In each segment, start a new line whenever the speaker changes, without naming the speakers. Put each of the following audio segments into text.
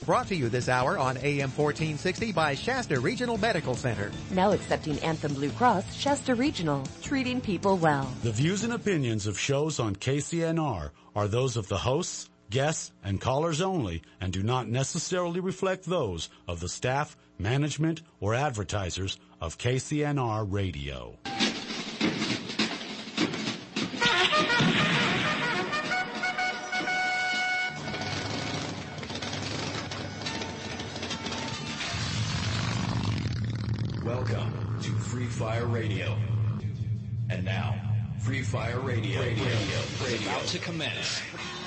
Brought to you this hour on AM 1460 by Shasta Regional Medical Center.
Now accepting Anthem Blue Cross, Shasta Regional, treating people well.
The views and opinions of shows on KCNR are those of the hosts, guests, and callers only and do not necessarily reflect those of the staff, management, or advertisers of KCNR Radio.
Welcome to Free Fire Radio. And now, Free Fire Radio is about to commence.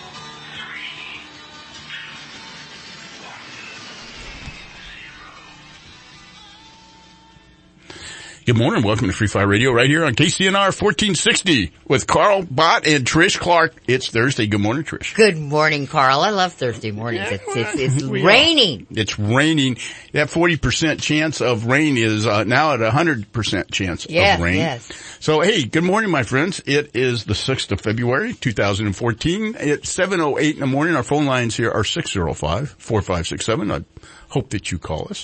Good morning. Welcome to Free Fire Radio right here on KCNR 1460 with Carl Bott and Trish Clark. It's Thursday. Good morning, Trish.
Good morning, Carl. I love Thursday mornings. It's raining.
It's raining. That 40% chance of rain is now at 100% chance of rain.
Yes.
So, hey, good morning, my friends. It is the 6th of February, 2014. It's 7:08 in the morning. Our phone lines here are 605-4567. I hope that you call us.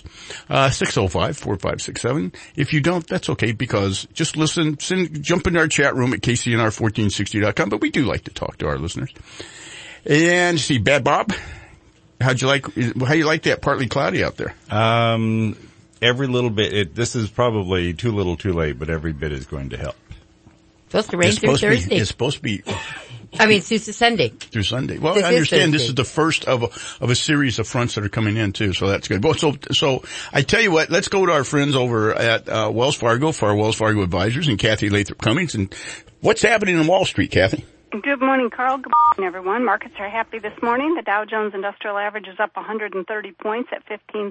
605-4567. If you don't, that's okay, because just listen, jump into our chat room at kcnr1460.com, but we do like to talk to our listeners. And see, Bad Bob, how you like that partly cloudy out there?
Every little bit, this is probably too little too late, but every bit is going to help.
Supposed to rain through Thursday.
It's supposed to be.
Through Sunday.
Through Sunday. Well, I understand this is the first of a series of fronts that are coming in too, so that's good. Well, so I tell you what, let's go to our friends over at Wells Fargo for our Wells Fargo advisors and Kathy Lathrop Cummings. And what's happening on Wall Street, Kathy?
Good morning, Carl. Good morning, everyone. Markets are happy this morning. The Dow Jones Industrial Average is up 130 points at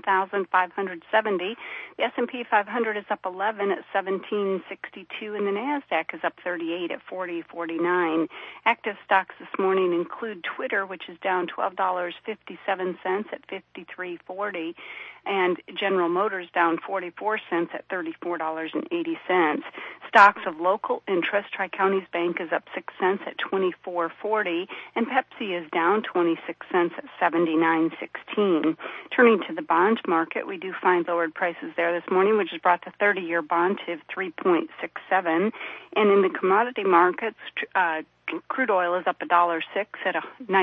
15,570. The S&P 500 is up 11 at 1762, and the NASDAQ is up 38 at 4049. Active stocks this morning include Twitter, which is down $12.57 at 53.40. And General Motors down 44 cents at $34.80. Stocks of local interest, Tri-Counties Bank is up 6 cents at $24.40, and Pepsi is down 26 cents at $79.16. Turning to the bond market, we do find lowered prices there this morning, which has brought the 30-year bond to 3.67. And in the commodity markets, crude oil is up $1.06 at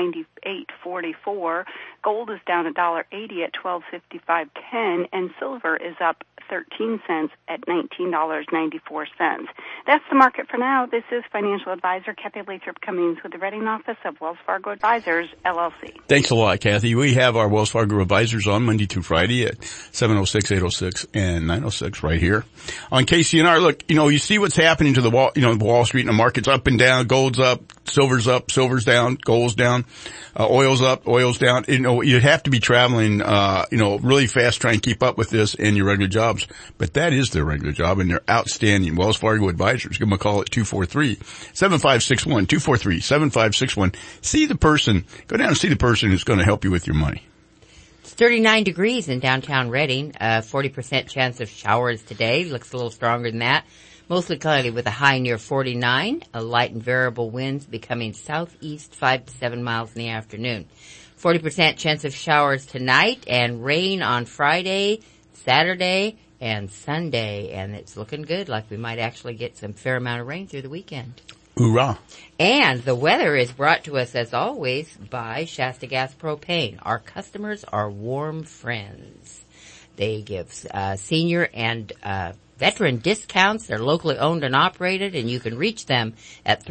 $98.44. Gold is down $1.80 at $12.55.10, and silver is up 13 cents at $19.94. That's the market for now. This is financial advisor Kathy Lathrop Cummings with the Reading Office of Wells Fargo Advisors, LLC.
Thanks a lot, Kathy. We have our Wells Fargo advisors on Monday through Friday at 7:06, 8:06, and 9:06 right here on KCNR. Look, you see what's happening to the Wall Street and the markets up and down. Gold's up, silver's down, gold's down, oil's up, oil's down. You have to be traveling, really fast trying to keep up with this in your regular jobs. But that is their regular job, and they're outstanding. Wells Fargo advisors. Give them a call at 243-7561, 243-7561. See the person. Go down and see the person who's going to help you with your money.
It's 39 degrees in downtown Reading. 40% chance of showers today. Looks a little stronger than that. Mostly cloudy with a high near 49. A light and variable winds becoming southeast 5 to 7 miles in the afternoon. 40% chance of showers tonight and rain on Friday, Saturday, and Sunday. And it's looking good, like we might actually get some fair amount of rain through the weekend.
Hoorah.
And the weather is brought to us, as always, by Shasta Gas Propane. Our customers are warm friends. They give senior and veteran discounts. They're locally owned and operated, and you can reach them at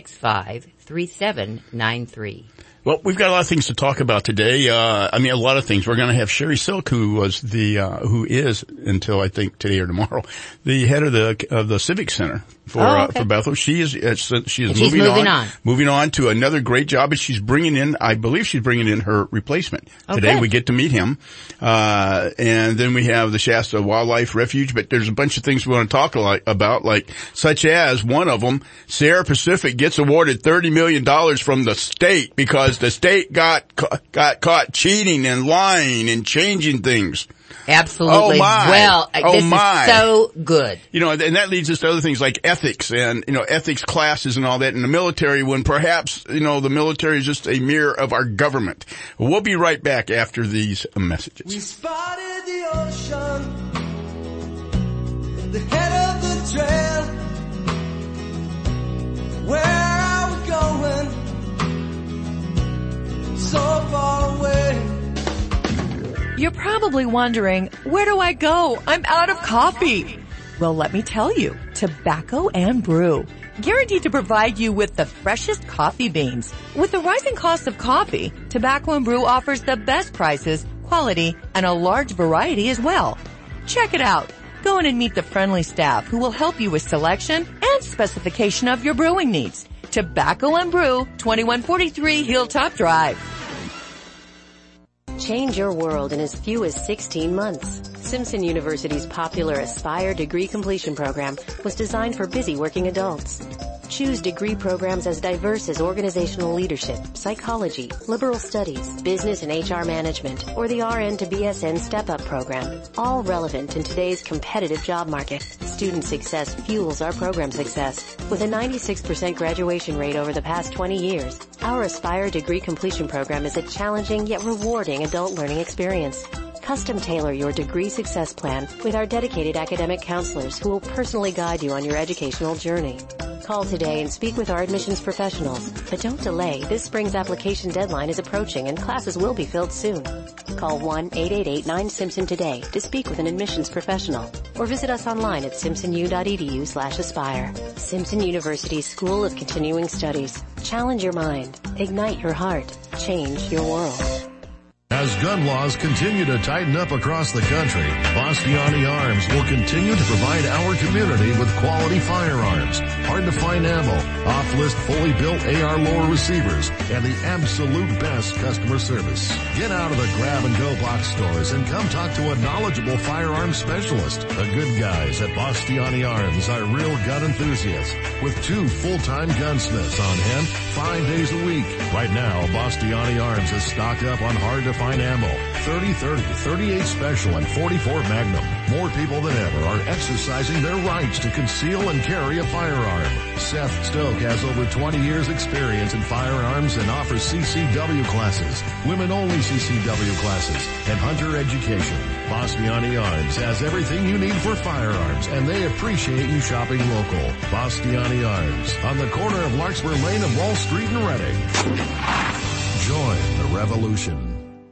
365-3793.
Well, we've got a lot of things to talk about today. A lot of things. We're going to have Sherry Silk, who is until I think today or tomorrow, the head of the Civic Center for Bethel. She is moving on to another great job, and I believe she's bringing in her replacement. Okay. Today we get to meet him. And then we have the Shasta Wildlife Refuge, but there's a bunch of things we want to talk about, such as one of them, Sierra Pacific gets awarded $30 million from the state because the state got caught cheating and lying and changing things.
Absolutely.
Oh my.
Well, this
my.
is so good.
You know, and that leads us to other things like ethics and, you know, ethics classes and all that in the military when perhaps, you know, the military is just a mirror of our government. We'll be right back after these messages.
We spotted the ocean at the head of the trail. Where are we going? So far away.
You're probably wondering, where do I go? I'm out of coffee. Well, let me tell you, Tobacco and Brew. Guaranteed to provide you with the freshest coffee beans. With the rising cost of coffee, Tobacco and Brew offers the best prices, quality, and a large variety as well. Check it out. Go in and meet the friendly staff who will help you with selection and specification of your brewing needs. Tobacco and Brew, 2143 Hilltop Drive.
Change your world in as few as 16 months. Simpson University's popular Aspire degree completion program was designed for busy working adults. Choose degree programs as diverse as organizational leadership, psychology, liberal studies, business and HR management, or the RN to BSN step-up program, all relevant in today's competitive job market. Student success fuels our program success. With a 96% graduation rate over the past 20 years, our Aspire degree completion program is a challenging yet rewarding adult learning experience. Custom tailor your degree success plan with our dedicated academic counselors who will personally guide you on your educational journey. Call today and speak with our admissions professionals. But don't delay. This spring's application deadline is approaching and classes will be filled soon. Call 1-888-9-SIMPSON today to speak with an admissions professional or visit us online at simpsonu.edu/aspire. Simpson University School of Continuing Studies. Challenge your mind. Ignite your heart. Change your world.
As gun laws continue to tighten up across the country, Bastiani Arms will continue to provide our community with quality firearms, hard-to-find ammo, off-list fully built AR lower receivers, and the absolute best customer service. Get out of the grab-and-go box stores and come talk to a knowledgeable firearms specialist. The good guys at Bastiani Arms are real gun enthusiasts with 2 full-time gunsmiths on hand 5 days a week. Right now, Bastiani Arms is stocked up on hard-to-find ammo, 30-30, 38 Special, and 44 Magnum. More people than ever are exercising their rights to conceal and carry a firearm. Seth Stoke has over 20 years experience in firearms and offers CCW classes, women-only CCW classes, and hunter education. Bastiani Arms has everything you need for firearms, and they appreciate you shopping local. Bastiani Arms, on the corner of Larkspur Lane and Wall Street in Reading. Join the revolution.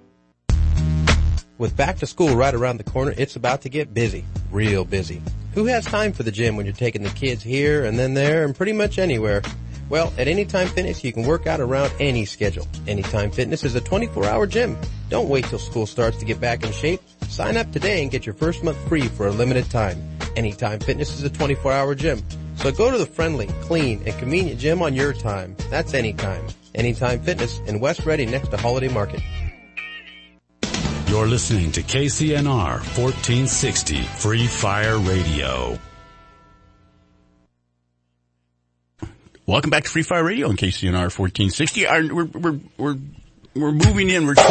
With back to school right around the corner, it's about to get busy. Real busy. Who has time for the gym when you're taking the kids here and then there and pretty much anywhere? Well, at Anytime Fitness, you can work out around any schedule. Anytime Fitness is a 24-hour gym. Don't wait till school starts to get back in shape. Sign up today and get your first month free for a limited time. Anytime Fitness is a 24-hour gym. So go to the friendly, clean, and convenient gym on your time. That's Anytime. Anytime Fitness in West Reading next to Holiday Market.
You're listening to KCNR 1460 Free Fire Radio.
Welcome back to Free Fire Radio on KCNR 1460. We're moving in. Okay,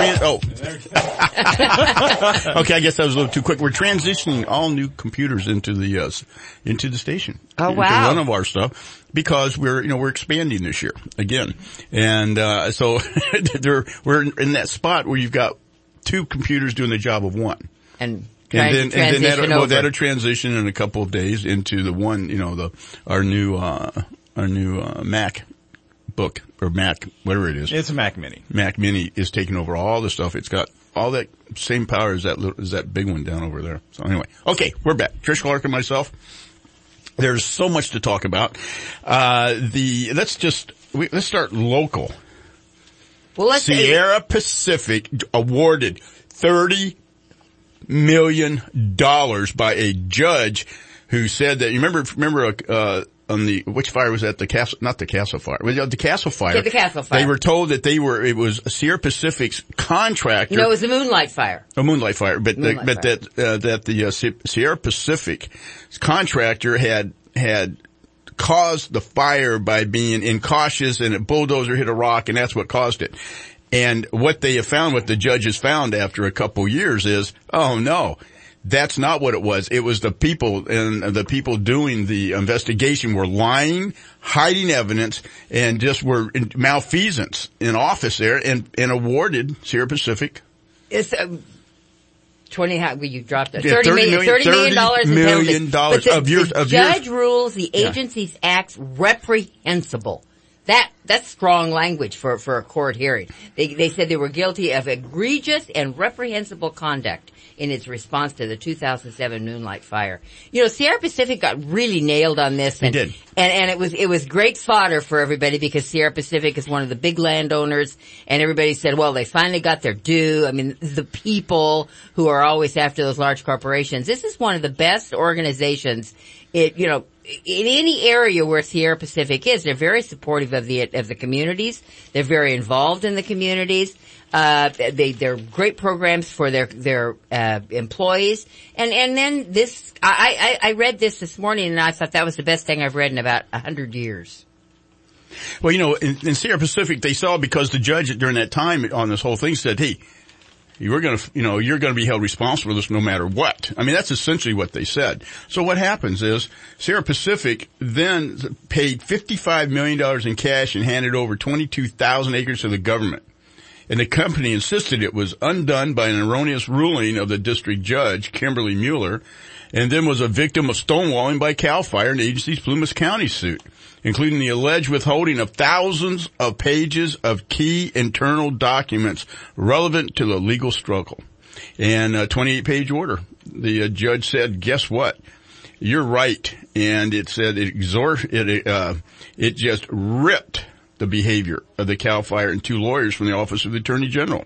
I guess that was a little too quick. We're transitioning all new computers into the station.
Oh,
into
wow.
One of our stuff because we're expanding this year again. And, so we're in that spot where you've got 2 computers doing the job of one.
And then
that'll transition in a couple of days into the one, our new Mac book or Mac, whatever it is.
It's a Mac Mini.
Mac Mini is taking over all the stuff. It's got all that same power as that big one down over there. So anyway, okay, we're back. Trish Clark and myself. There's so much to talk about. Let's start local.
Well,
Sierra Pacific awarded $30 million by a judge who said that, you remember, on which fire was that? The Castle Fire. The Castle Fire.
Yeah, the Castle Fire.
They were told that it was Sierra Pacific's contractor.
No, it was the Moonlight Fire.
A Moonlight Fire. But the Sierra Pacific contractor had caused the fire by being incautious and a bulldozer hit a rock and that's what caused it. And what they have found, what the judges found after a couple years is, oh no, that's not what it was. It was the people, and the people doing the investigation were lying, hiding evidence, and just were malfeasance in office there, and awarded Sierra Pacific.
It's 20. You dropped it.
Yeah,
$30 million in penalties. But the judge rules the agency's acts reprehensible. That's strong language for a court hearing. They said they were guilty of egregious and reprehensible conduct in its response to the 2007 Moonlight Fire. You know, Sierra Pacific got really nailed on this. And,
they did.
And it was great fodder for everybody because Sierra Pacific is one of the big landowners, and everybody said, well, they finally got their due. I mean, the people who are always after those large corporations. This is one of the best organizations. In any area where Sierra Pacific is, they're very supportive of the communities. They're very involved in the communities. They're great programs for their employees. And then this, I read this morning and I thought that was the best thing I've read in about 100 years.
Well, in Sierra Pacific, they saw, because the judge during that time on this whole thing said, hey, you're going to be held responsible for this no matter what. I mean, that's essentially what they said. So what happens is Sierra Pacific then paid $55 million in cash and handed over 22,000 acres to the government. And the company insisted it was undone by an erroneous ruling of the district judge, Kimberly Mueller, and then was a victim of stonewalling by CAL FIRE in the agency's Plumas County suit, including the alleged withholding of thousands of pages of key internal documents relevant to the legal struggle. And a 28-page order. The judge said, guess what? You're right. And it said it just ripped the behavior of the CAL FIRE and two lawyers from the Office of the Attorney General,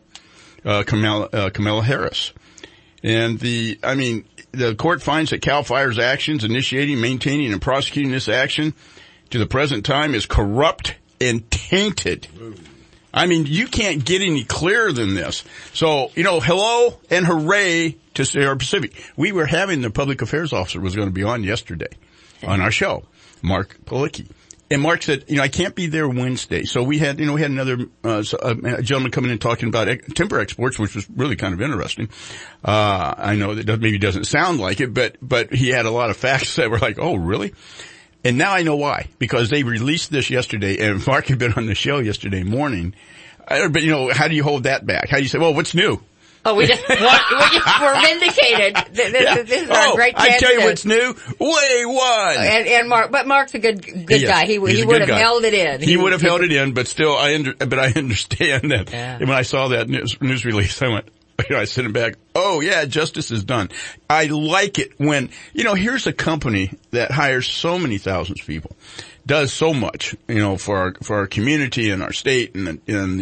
Kamala Harris. And the court finds that CAL FIRE's actions initiating, maintaining, and prosecuting this action to the present time is corrupt and tainted. I mean, you can't get any clearer than this. So, hello and hooray to Sierra Pacific. We were having the public affairs officer was going to be on yesterday on our show, Mark Palicki. And Mark said, I can't be there Wednesday. So we had another, a gentleman coming in talking about timber exports, which was really kind of interesting. I know that maybe doesn't sound like it, but he had a lot of facts that were like, oh, really? And now I know why, because they released this yesterday, and Mark had been on the show yesterday morning. But how do you hold that back? How do you say, well, what's new?
Oh, we're vindicated. This is our great chance.
I tell you what's new. We won.
And Mark's a good guy. He would have held it in.
He would have held it in, but still, I understand that. Yeah. When I saw that news release, I went, I sent it back. Oh yeah, justice is done. I like it when, here's a company that hires so many thousands of people, does so much, for our community and our state and in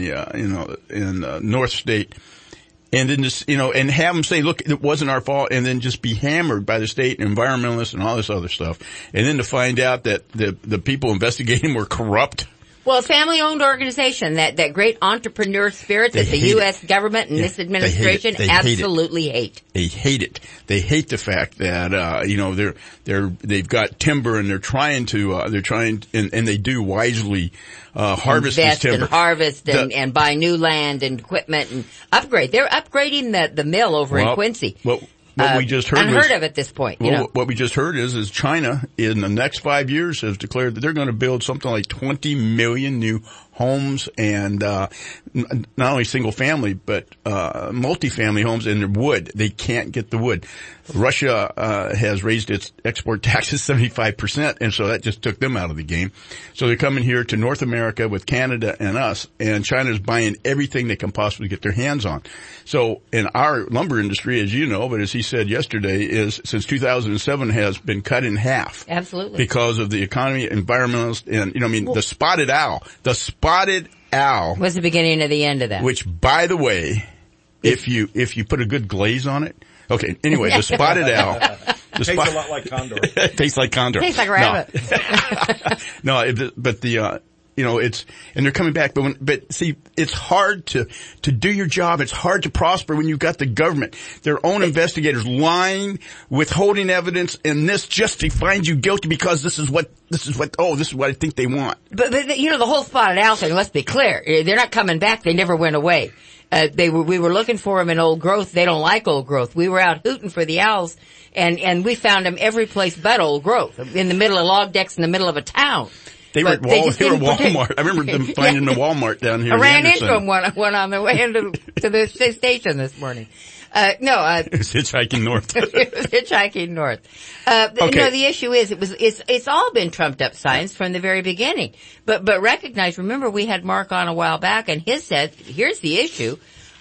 the North State. And then just, and have them say, look, it wasn't our fault, and then just be hammered by the state and environmentalists and all this other stuff. And then to find out that the people investigating were corrupt.
Well, a family-owned organization, that great entrepreneur spirit that the U.S. government and this administration absolutely hate.
They hate it. They hate the fact that, they've got timber and they're trying and they do wisely, harvest this timber.
And harvest and buy new land and equipment and upgrade. They're upgrading the mill over in Quincy.
Well, what we just heard
unheard of at this point.
What we just heard is China in the next 5 years has declared that they're going to build something like 20 million new homes and not only single family but multi-family homes in wood. They can't get the wood. Russia has raised its export taxes 75%, and so that just took them out of the game. So they're coming here to North America with Canada and us, and China's buying everything they can possibly get their hands on. So in our lumber industry, as you know, but as he said yesterday, is since 2007 has been cut in half.
Absolutely.
Because of the economy, environmentalists, and the spotted owl. The spotted owl
was the beginning of the end of that.
Which, by the way, if you put a good glaze on it. Okay, anyway, the spotted owl.
Tastes a lot like condor.
Tastes like condor.
Tastes like rabbit.
No, but and they're coming back. But see, it's hard to do your job. It's hard to prosper when you've got the government, their own investigators lying, withholding evidence, and this just to find you guilty because this is what I think they want.
But the whole spotted owl thing, let's be clear. They're not coming back. They never went away. We were looking for them in Old Growth. They don't like Old Growth. We were out hooting for the owls, and we found them every place but Old Growth, in the middle of log decks in the middle of a town.
They were at Walmart. I remember them finding them at Walmart down here.
I ran into them one on the way into the station this morning. It was
hitchhiking north.
It was hitchhiking north.
Okay.
No, the issue is it's all been trumped up science from the very beginning. But recognize, remember we had Mark on a while back and his said, here's the issue.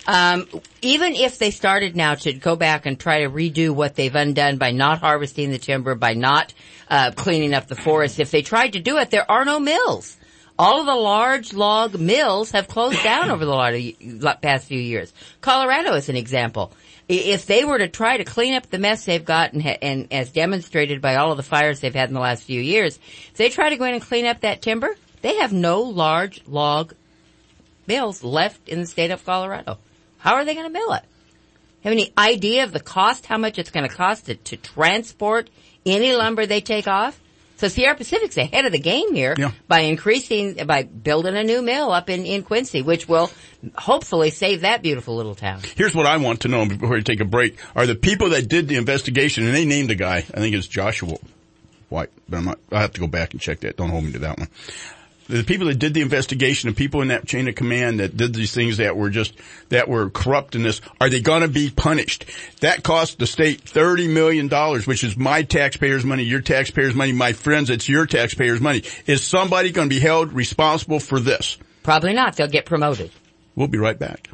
Even if they started now to go back and try to redo what they've undone by not harvesting the timber, by not cleaning up the forest, if they tried to do it, there are no mills. All of the large log mills have closed down over the past few years. Colorado is an example. If they were to try to clean up the mess they've got, and as demonstrated by all of the fires they've had in the last few years, if they try to go in and clean up that timber, they have no large log mills left in the state of Colorado. How are they going to mill it? Have any idea of the cost, how much it's going to cost to transport any lumber they take off? So Sierra Pacific's ahead of the game here by building a new mill up in Quincy, which will hopefully save that beautiful little town.
Here's what I want to know before we take a break. Are the people that did the investigation, and they named a guy, I think it's Joshua White, but I'll have to go back and check that. Don't hold me to that one. The people that did the investigation, the people in that chain of command that did these things that were corrupt in this, are they going to be punished? That cost the state $30 million, which is my taxpayers' money, your taxpayers' money, my friends, it's your taxpayers' money. Is somebody going to be held responsible for this?
Probably not. They'll get promoted.
We'll be right back.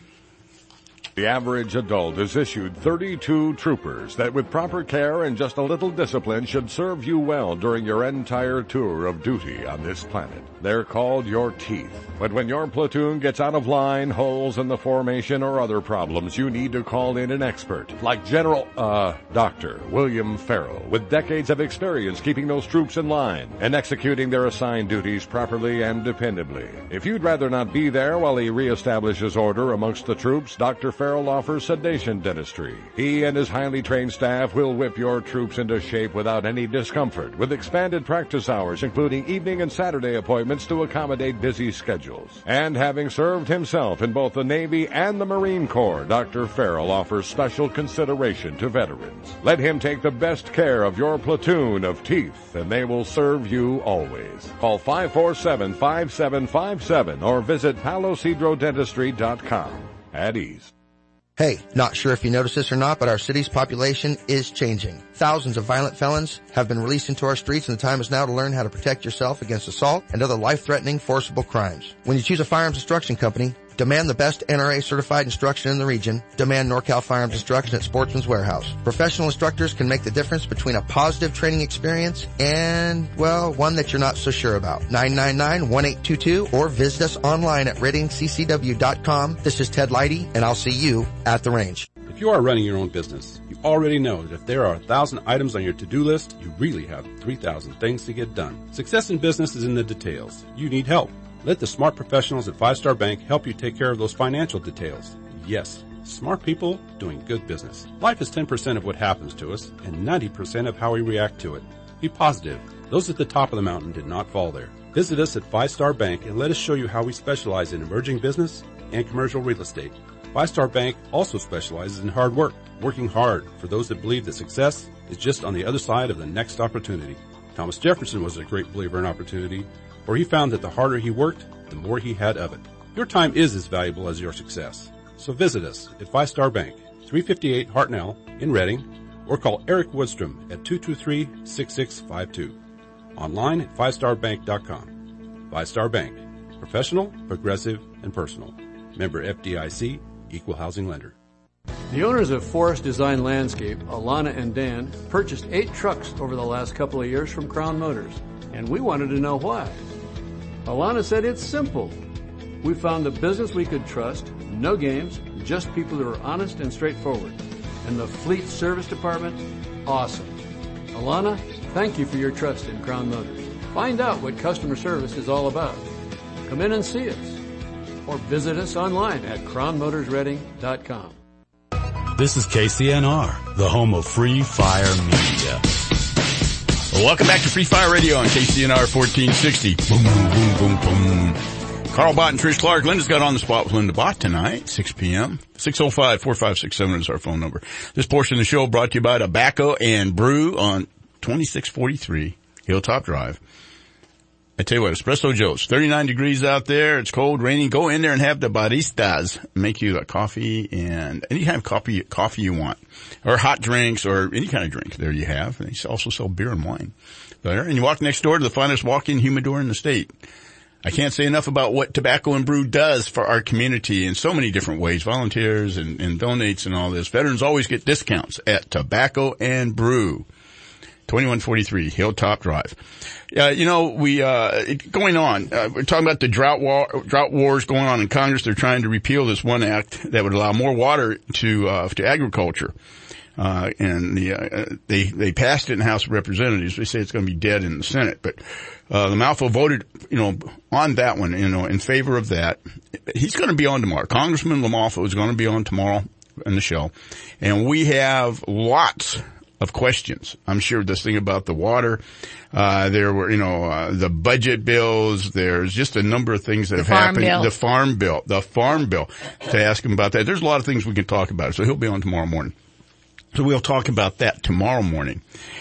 The average adult is issued 32 troopers that with proper care and just a little discipline should serve you well during your entire tour of duty on this planet. They're called your teeth. But when your platoon gets out of line, holes in the formation, or other problems, you need to call in an expert like Dr. William Farrell, with decades of experience keeping those troops in line and executing their assigned duties properly and dependably. If you'd rather not be there while he reestablishes order amongst the troops, Dr. Farrell offers sedation dentistry. He and his highly trained staff will whip your troops into shape without any discomfort, with expanded practice hours, including evening and Saturday appointments to accommodate busy schedules. And having served himself in both the Navy and the Marine Corps, Dr. Farrell offers special consideration to veterans. Let him take the best care of your platoon of teeth, and they will serve you always. Call 547-5757 or visit PaloCedroDentistry.com. At ease.
Hey, not sure if you noticed this or not, but our city's population is changing. Thousands of violent felons have been released into our streets, and the time is now to learn how to protect yourself against assault and other life-threatening, forcible crimes. When you choose a firearms instruction company, demand the best NRA-certified instruction in the region. Demand NorCal Firearms Instruction at Sportsman's Warehouse. Professional instructors can make the difference between a positive training experience and, well, one that you're not so sure about. 999-1822 or visit us online at ReadingCCW.com. This is Ted Leidy, and I'll see you at the range.
If you are running your own business, you already know that if there are 1,000 items on your to-do list, you really have 3,000 things to get done. Success in business is in the details. You need help. Let the smart professionals at 5 Star Bank help you take care of those financial details. Yes, smart people doing good business. Life is 10% of what happens to us and 90% of how we react to it. Be positive. Those at the top of the mountain did not fall there. Visit us at 5 Star Bank and let us show you how we specialize in emerging business and commercial real estate. 5 Star Bank also specializes in hard work, working hard for those that believe that success is just on the other side of the next opportunity. Thomas Jefferson was a great believer in opportunity, for he found that the harder he worked, the more he had of it. Your time is as valuable as your success. So visit us at 5 Star Bank, 358 Hartnell in Reading, or call Eric Woodstrom at 223-6652. Online at 5starbank.com. 5 Star Bank. Professional, progressive, and personal. Member FDIC, Equal Housing Lender.
The owners of Forest Design Landscape, Alana and Dan, purchased 8 trucks over the last couple of years from Crown Motors, and we wanted to know why. Alana said it's simple. We found a business we could trust, no games, just people who are honest and straightforward. And the fleet service department, awesome. Alana, thank you for your trust in Crown Motors. Find out what customer service is all about Come in and see us or visit us online at crownmotorsreading.com.
This is KCNR, the home of Free Fire Media.
Well, welcome back to Free Fire Radio on KCNR 1460. Boom, boom, boom, boom. Carl Bott and Trish Clark. Linda's got On the Spot with Linda Bott tonight, 6 p.m. 605-4567 is our phone number. This portion of the show brought to you by Tobacco and Brew on 2643 Hilltop Drive. I tell you what, Espresso Joe's, 39 degrees out there. It's cold, raining. Go in there and have the baristas make you a coffee and any kind of coffee you want, or hot drinks or any kind of drink. There you have. And they also sell beer and wine there. And you walk next door to the finest walk-in humidor in the state. I can't say enough about what Tobacco and Brew does for our community in so many different ways. Volunteers and donates and all this. Veterans always get discounts at Tobacco and Brew. 2143 Hilltop Drive. Going on, we're talking about the drought wars going on in Congress. They're trying to repeal this one act that would allow more water to agriculture. They passed it in the House of Representatives. They say it's going to be dead in the Senate, but the mouthful voted, on that one, in favor of that. He's going to be on tomorrow. Congressman LaMalfa is going to be on tomorrow in the show, and we have lots of questions. I'm sure this thing about the water, there were, the budget bills. There's just a number of things that have happened. The farm bill, to ask him about that. There's a lot of things we can talk about. So he'll be on tomorrow morning. So we'll talk about that tomorrow morning.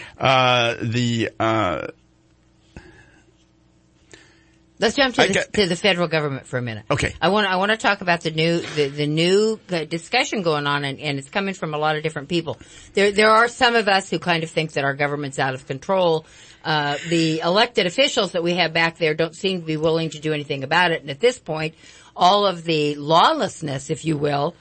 Let's jump to the federal government for a minute.
Okay.
I want to talk about the new discussion going on, and it's coming from a lot of different people. There are some of us who kind of think that our government's out of control. The elected officials that we have back there don't seem to be willing to do anything about it. And at this point, all of the lawlessness, if you will,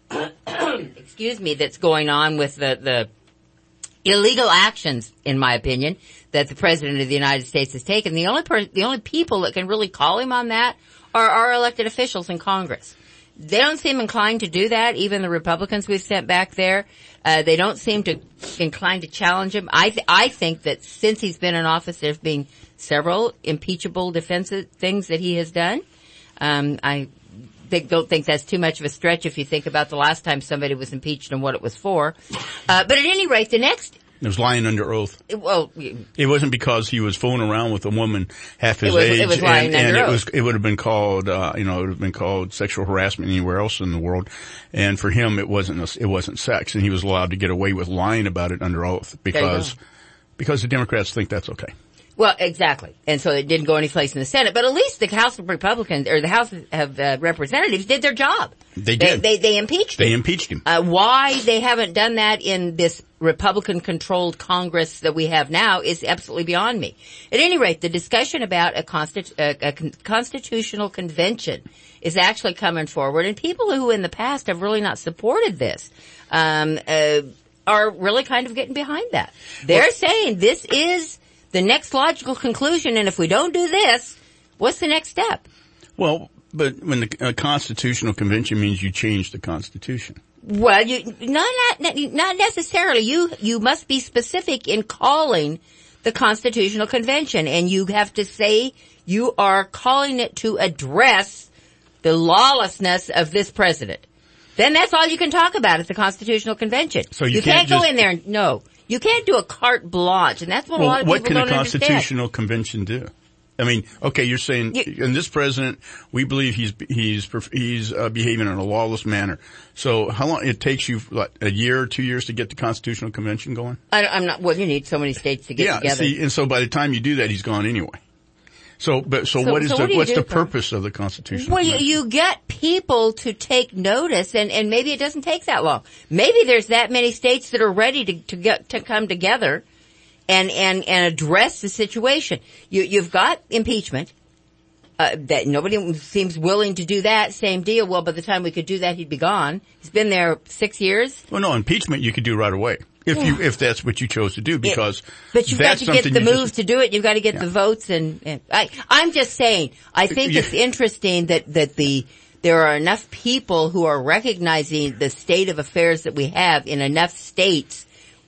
excuse me, that's going on with the illegal actions, in my opinion, that the President of the United States has taken. The only people that can really call him on that are our elected officials in Congress. They don't seem inclined to do that. Even the Republicans we've sent back there, they don't seem to inclined to challenge him. I think that since he's been in office, there's been several impeachable defensive things that he has done. I don't think that's too much of a stretch if you think about the last time somebody was impeached and what it was for. But at any rate, the next...
It was lying under oath.
Well,
it wasn't because he was fooling around with a woman half his age.
It was lying under oath.
It would have been called, it would have been called sexual harassment anywhere else in the world. And for him, it wasn't sex. And he was allowed to get away with lying about it under oath because the Democrats think that's okay.
Well, exactly. And so it didn't go any place in the Senate. But at least the House of Republicans, or the House of Representatives did their job.
They did.
They impeached him.
They impeached him.
Why they haven't done that in this Republican-controlled Congress that we have now is absolutely beyond me. At any rate, the discussion about a constitutional convention is actually coming forward. And people who in the past have really not supported this are really kind of getting behind that. They're saying this is the next logical conclusion, and if we don't do this, what's the next step?
Well, but when the constitutional convention means you change the Constitution.
Well, not necessarily. You must be specific in calling the constitutional convention, and you have to say you are calling it to address the lawlessness of this president. Then that's all you can talk about at the constitutional convention. So you can't go in there and no. You can't do a carte blanche, and that's what a lot of people don't understand.
What can a constitutional convention do? I mean, okay, you're saying, in this president, we believe he's behaving in a lawless manner. So how long, it takes you, what, a year or 2 years to get the constitutional convention going?
Well, you need so many states to get together.
Yeah, and so by the time you do that, he's gone anyway. What's the purpose of the Constitutional Convention?
You get people to take notice, and maybe it doesn't take that long. Maybe there's that many states that are ready to come together and address the situation. You've got impeachment, that nobody seems willing to do that. Same deal. Well, by the time we could do that, he'd be gone. He's been there 6 years.
Well, no, impeachment you could do right away. If that's what you chose to do, because
but you've got to get the moves to do it. You've got to get the votes, and I'm just saying. I think it's interesting that there are enough people who are recognizing the state of affairs that we have in enough states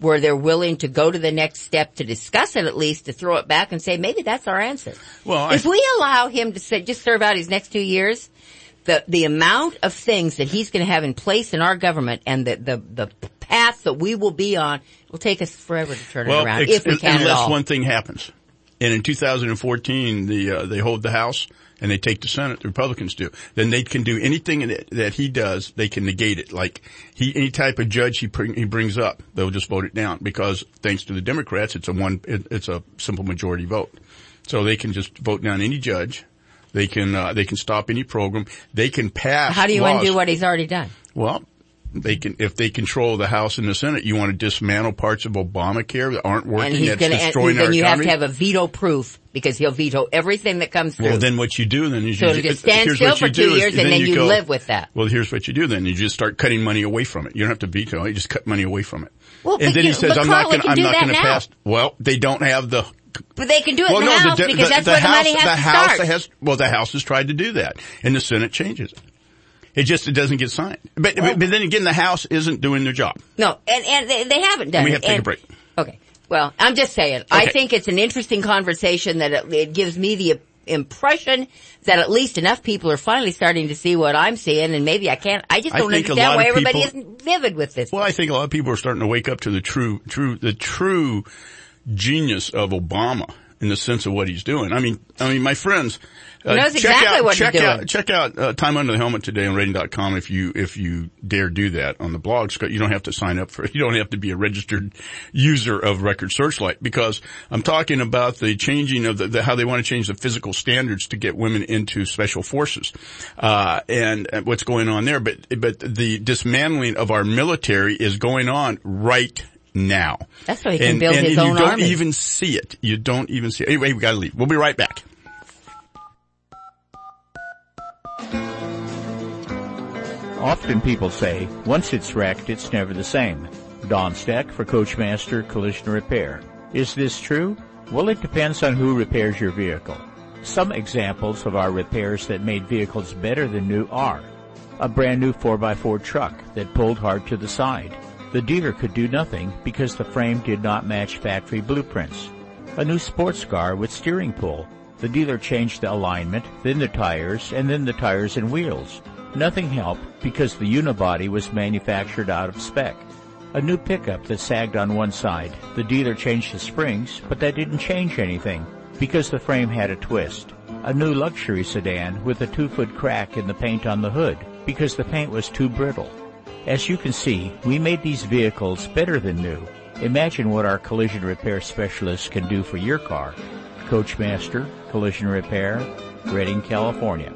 where they're willing to go to the next step to discuss it, at least to throw it back and say, maybe that's our answer.
Well,
if we allow him to just serve out his next 2 years, the amount of things that he's going to have in place in our government and the path that we will be on will take us forever to turn it around, if we can at all.
Unless one thing happens. And in 2014, they hold the House and they take the Senate. The Republicans do. Then they can do anything that he does. They can negate it. Like any type of judge he brings up, they'll just vote it down because thanks to the Democrats, it's a simple majority vote. So they can just vote down any judge. They can stop any program. They can pass.
How do you
laws.
undo what he's already done?
Well, if they control the House and the Senate, you want to dismantle parts of Obamacare that aren't working, that's destroying our economy.
Then you have to have a veto proof because he'll veto everything that comes through.
Well, then what you do then is
so you just stand still for 2 years and then you live with that.
Well, here's what you do then. You just start cutting money away from it. You don't have to veto it. You just cut money away from it.
Well,
and then he says, I'm not going to pass. Well, they don't have the...
But they can do it in the House because that's where the money has to start.
The House has tried to do that, and the Senate changes it. It doesn't get signed. But then again, the House isn't doing their job.
No, and they haven't done it.
We have to take a break.
Okay. Well, I'm just saying, okay. I think it's an interesting conversation that it gives me the impression that at least enough people are finally starting to see what I'm seeing, and maybe I just don't understand why everybody isn't vivid with this.
Well, I think a lot of people are starting to wake up to the true genius of Obama in the sense of what he's doing. I mean, my friends, check out Time Under the Helmet today on Rating.com if you dare do that on the blog. You don't have to sign up you don't have to be a registered user of Record Searchlight, because I'm talking about the changing of how they want to change the physical standards to get women into special forces, and what's going on there. But the dismantling of our military is going on right now.
That's why he can build his own army.
You don't even see it. Anyway, we gotta leave. We'll be right back.
Often people say, once it's wrecked, it's never the same. Don Steck for Coachmaster Collision Repair. Is this true? Well, it depends on who repairs your vehicle. Some examples of our repairs that made vehicles better than new are a brand new 4x4 truck that pulled hard to the side. The dealer could do nothing because the frame did not match factory blueprints. A new sports car with steering pull. The dealer changed the alignment, then the tires, and then the tires and wheels. Nothing helped because the unibody was manufactured out of spec. A new pickup that sagged on one side. The dealer changed the springs, but that didn't change anything because the frame had a twist. A new luxury sedan with a 2-foot crack in the paint on the hood because the paint was too brittle. As you can see, we made these vehicles better than new. Imagine what our collision repair specialists can do for your car. Coachmaster Collision Repair, Redding, California.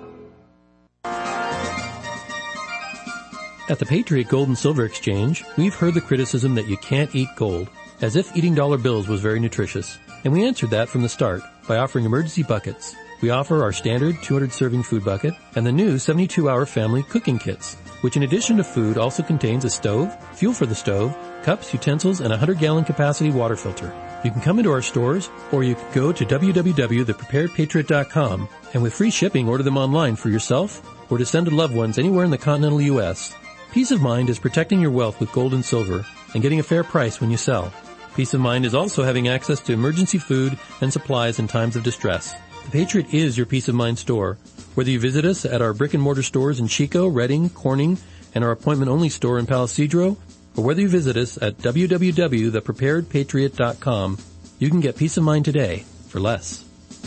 At the Patriot Gold and Silver Exchange, we've heard the criticism that you can't eat gold, as if eating dollar bills was very nutritious. And we answered that from the start by offering emergency buckets. We offer our standard 200-serving food bucket and the new 72-hour family cooking kits, which in addition to food also contains a stove, fuel for the stove, cups, utensils, and a 100-gallon capacity water filter. You can come into our stores, or you can go to www.thepreparedpatriot.com and with free shipping order them online for yourself or to send to loved ones anywhere in the continental U.S. Peace of mind is protecting your wealth with gold and silver and getting a fair price when you sell. Peace of mind is also having access to emergency food and supplies in times of distress. The Patriot is your peace of mind store. Whether you visit us at our brick-and-mortar stores in Chico, Redding, Corning, and our appointment-only store in Palisadro, or whether you visit us at www.thepreparedpatriot.com, you can get peace of mind today for less.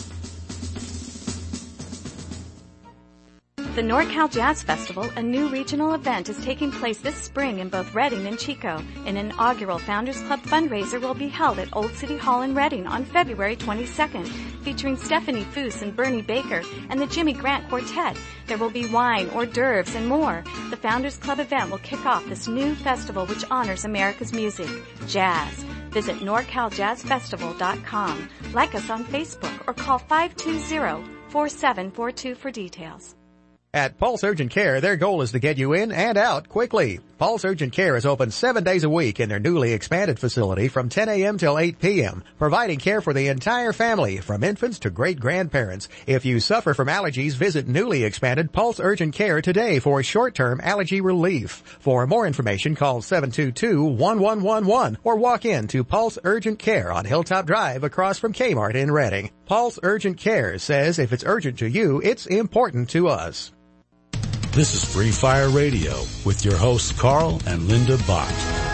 The NorCal Jazz Festival, a new regional event, is taking place this spring in both Redding and Chico. An inaugural Founders Club fundraiser will be held at Old City Hall in Redding on February 22nd, featuring Stephanie Foose and Bernie Baker and the Jimmy Grant Quartet. There will be wine, hors d'oeuvres, and more. The Founders Club event will kick off this new festival which honors America's music, jazz. Visit NorCalJazzFestival.com. Like us on Facebook or call 520-4742 for details.
At Pulse Urgent Care, their goal is to get you in and out quickly. Pulse Urgent Care is open 7 days a week in their newly expanded facility from 10 a.m. till 8 p.m., providing care for the entire family, from infants to great-grandparents. If you suffer from allergies, visit newly expanded Pulse Urgent Care today for short-term allergy relief. For more information, call 722-1111 or walk in to Pulse Urgent Care on Hilltop Drive across from Kmart in Reading. Pulse Urgent Care says if it's urgent to you, it's important to us.
This is Free Fire Radio with your hosts Carl and Linda Bott.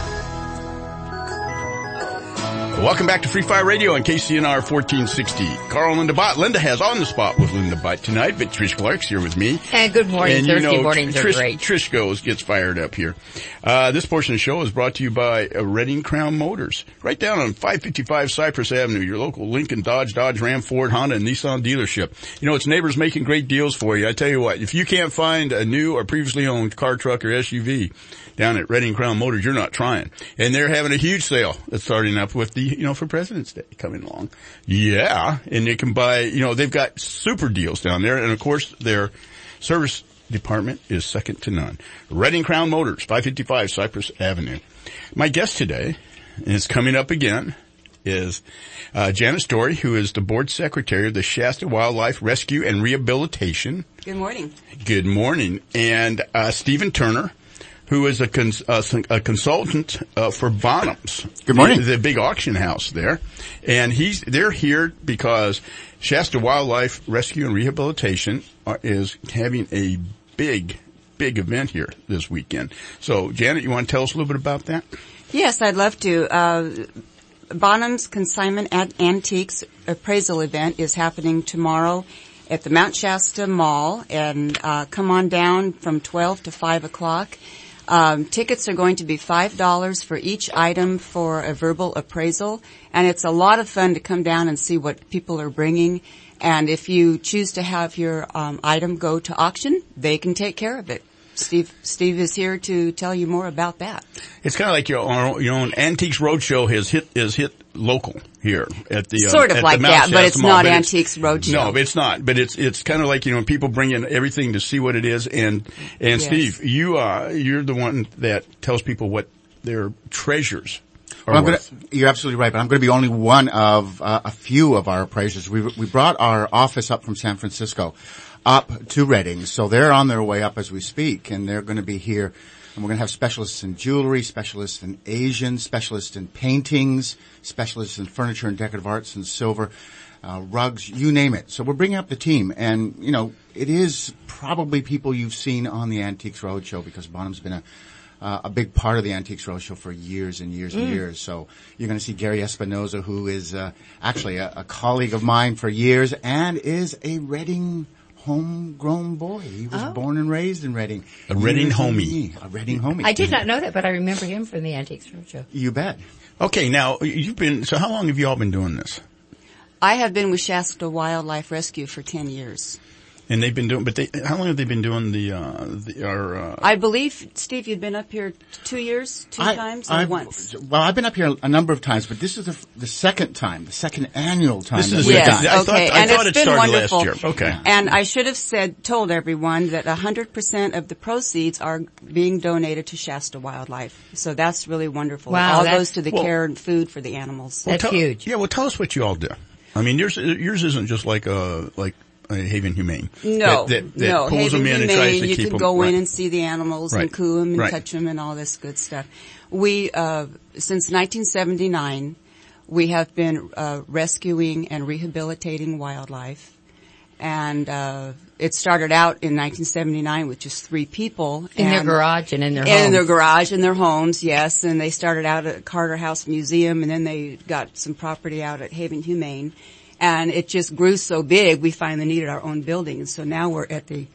Welcome back to Free Fire Radio on KCNR 1460. Carl and Linda Bott. Linda has On the Spot with Linda Bott tonight, but Trish Clark's here with me.
And good morning.
And
Thursday mornings are great.
Trish gets fired up here. This portion of the show is brought to you by Reading Crown Motors. Right down on 555 Cypress Avenue, your local Lincoln, Dodge, Ram, Ford, Honda, and Nissan dealership. You know, it's neighbors making great deals for you. I tell you what, if you can't find a new or previously owned car, truck, or SUV down at Reading Crown Motors, you're not trying. And they're having a huge sale that's starting up with for President's Day coming along. Yeah. And they can buy, they've got super deals down there. And of course, their service department is second to none. Reading Crown Motors, 555 Cypress Avenue. My guest today is coming up again is Janet Story, who is the board secretary of the Shasta Wildlife Rescue and Rehabilitation.
Good morning.
Good morning. And Stephen Turner, who is a consultant for Bonhams.
Good morning.
The big auction house there. And they're here because Shasta Wildlife Rescue and Rehabilitation is having a big event here this weekend. So, Janet, you want to tell us a little bit about that?
Yes, I'd love to. Bonhams Consignment Antiques appraisal event is happening tomorrow at the Mount Shasta Mall, and come on down from 12 to 5 o'clock. Tickets are going to be $5 for each item for a verbal appraisal, and it's a lot of fun to come down and see what people are bringing. And if you choose to have your item go to auction, they can take care of it. Steve is here to tell you more about that.
It's kind of like your own Antiques Roadshow is hit local here at the
sort of
at
like
the Mount
that,
Shasta
but it's
Mall.
not Antiques Roadshow.
No, it's not. But it's kind of like people bring in everything to see what it is. And
Yes.
Steve, you're the one that tells people what their treasures are
Well,
worth.
you're absolutely right, but I'm going to be only one of a few of our appraisers. We brought our office up from San Francisco up to Reading, so they're on their way up as we speak, and they're going to be here. And we're going to have specialists in jewelry, specialists in Asian, specialists in paintings, specialists in furniture and decorative arts and silver, rugs, you name it. So we're bringing up the team, and it is probably people you've seen on the Antiques Roadshow because Bonham's been a big part of the Antiques Roadshow for years and years and years. So you're going to see Gary Espinoza, who is actually a colleague of mine for years and is a Reading homegrown boy. He was born and raised in Reading.
A Reading homie.
A Reading homie.
I did not know that, but I remember him from the Antiques Roadshow.
You bet.
Okay, now so how long have you all been doing this?
I have been with Shasta Wildlife Rescue for 10 years.
And they've been doing, how long have they been doing
I believe, Steve, you've been up here 2 years, two times, or once?
Well, I've been up here a number of times, but this is the second time, the second annual time.
This is
yes,
I thought
it's
it
been
started
wonderful.
last year. Okay.
And I should have told everyone that 100% of the proceeds are being donated to Shasta Wildlife. So that's really wonderful.
Wow,
It all goes to the care and food for the animals.
That's huge.
Yeah, well, tell us what you all do. I mean, yours isn't just like a Haven Humane.
No,
that
no.
pulls
Haven
them in
Humane,
and tries to
you
keep
can
them.
go
Right.
in and see the animals
Right.
and coo them and
Right.
touch them and all this good stuff. We, since 1979, we have been rescuing and rehabilitating wildlife. And it started out in 1979 with just 3 people.
In their garage and in their homes.
In their garage and their homes, yes. And they started out at Carter House Museum, and then they got some property out at Haven Humane. And it just grew so big, we finally needed our own building. And so now we're at the,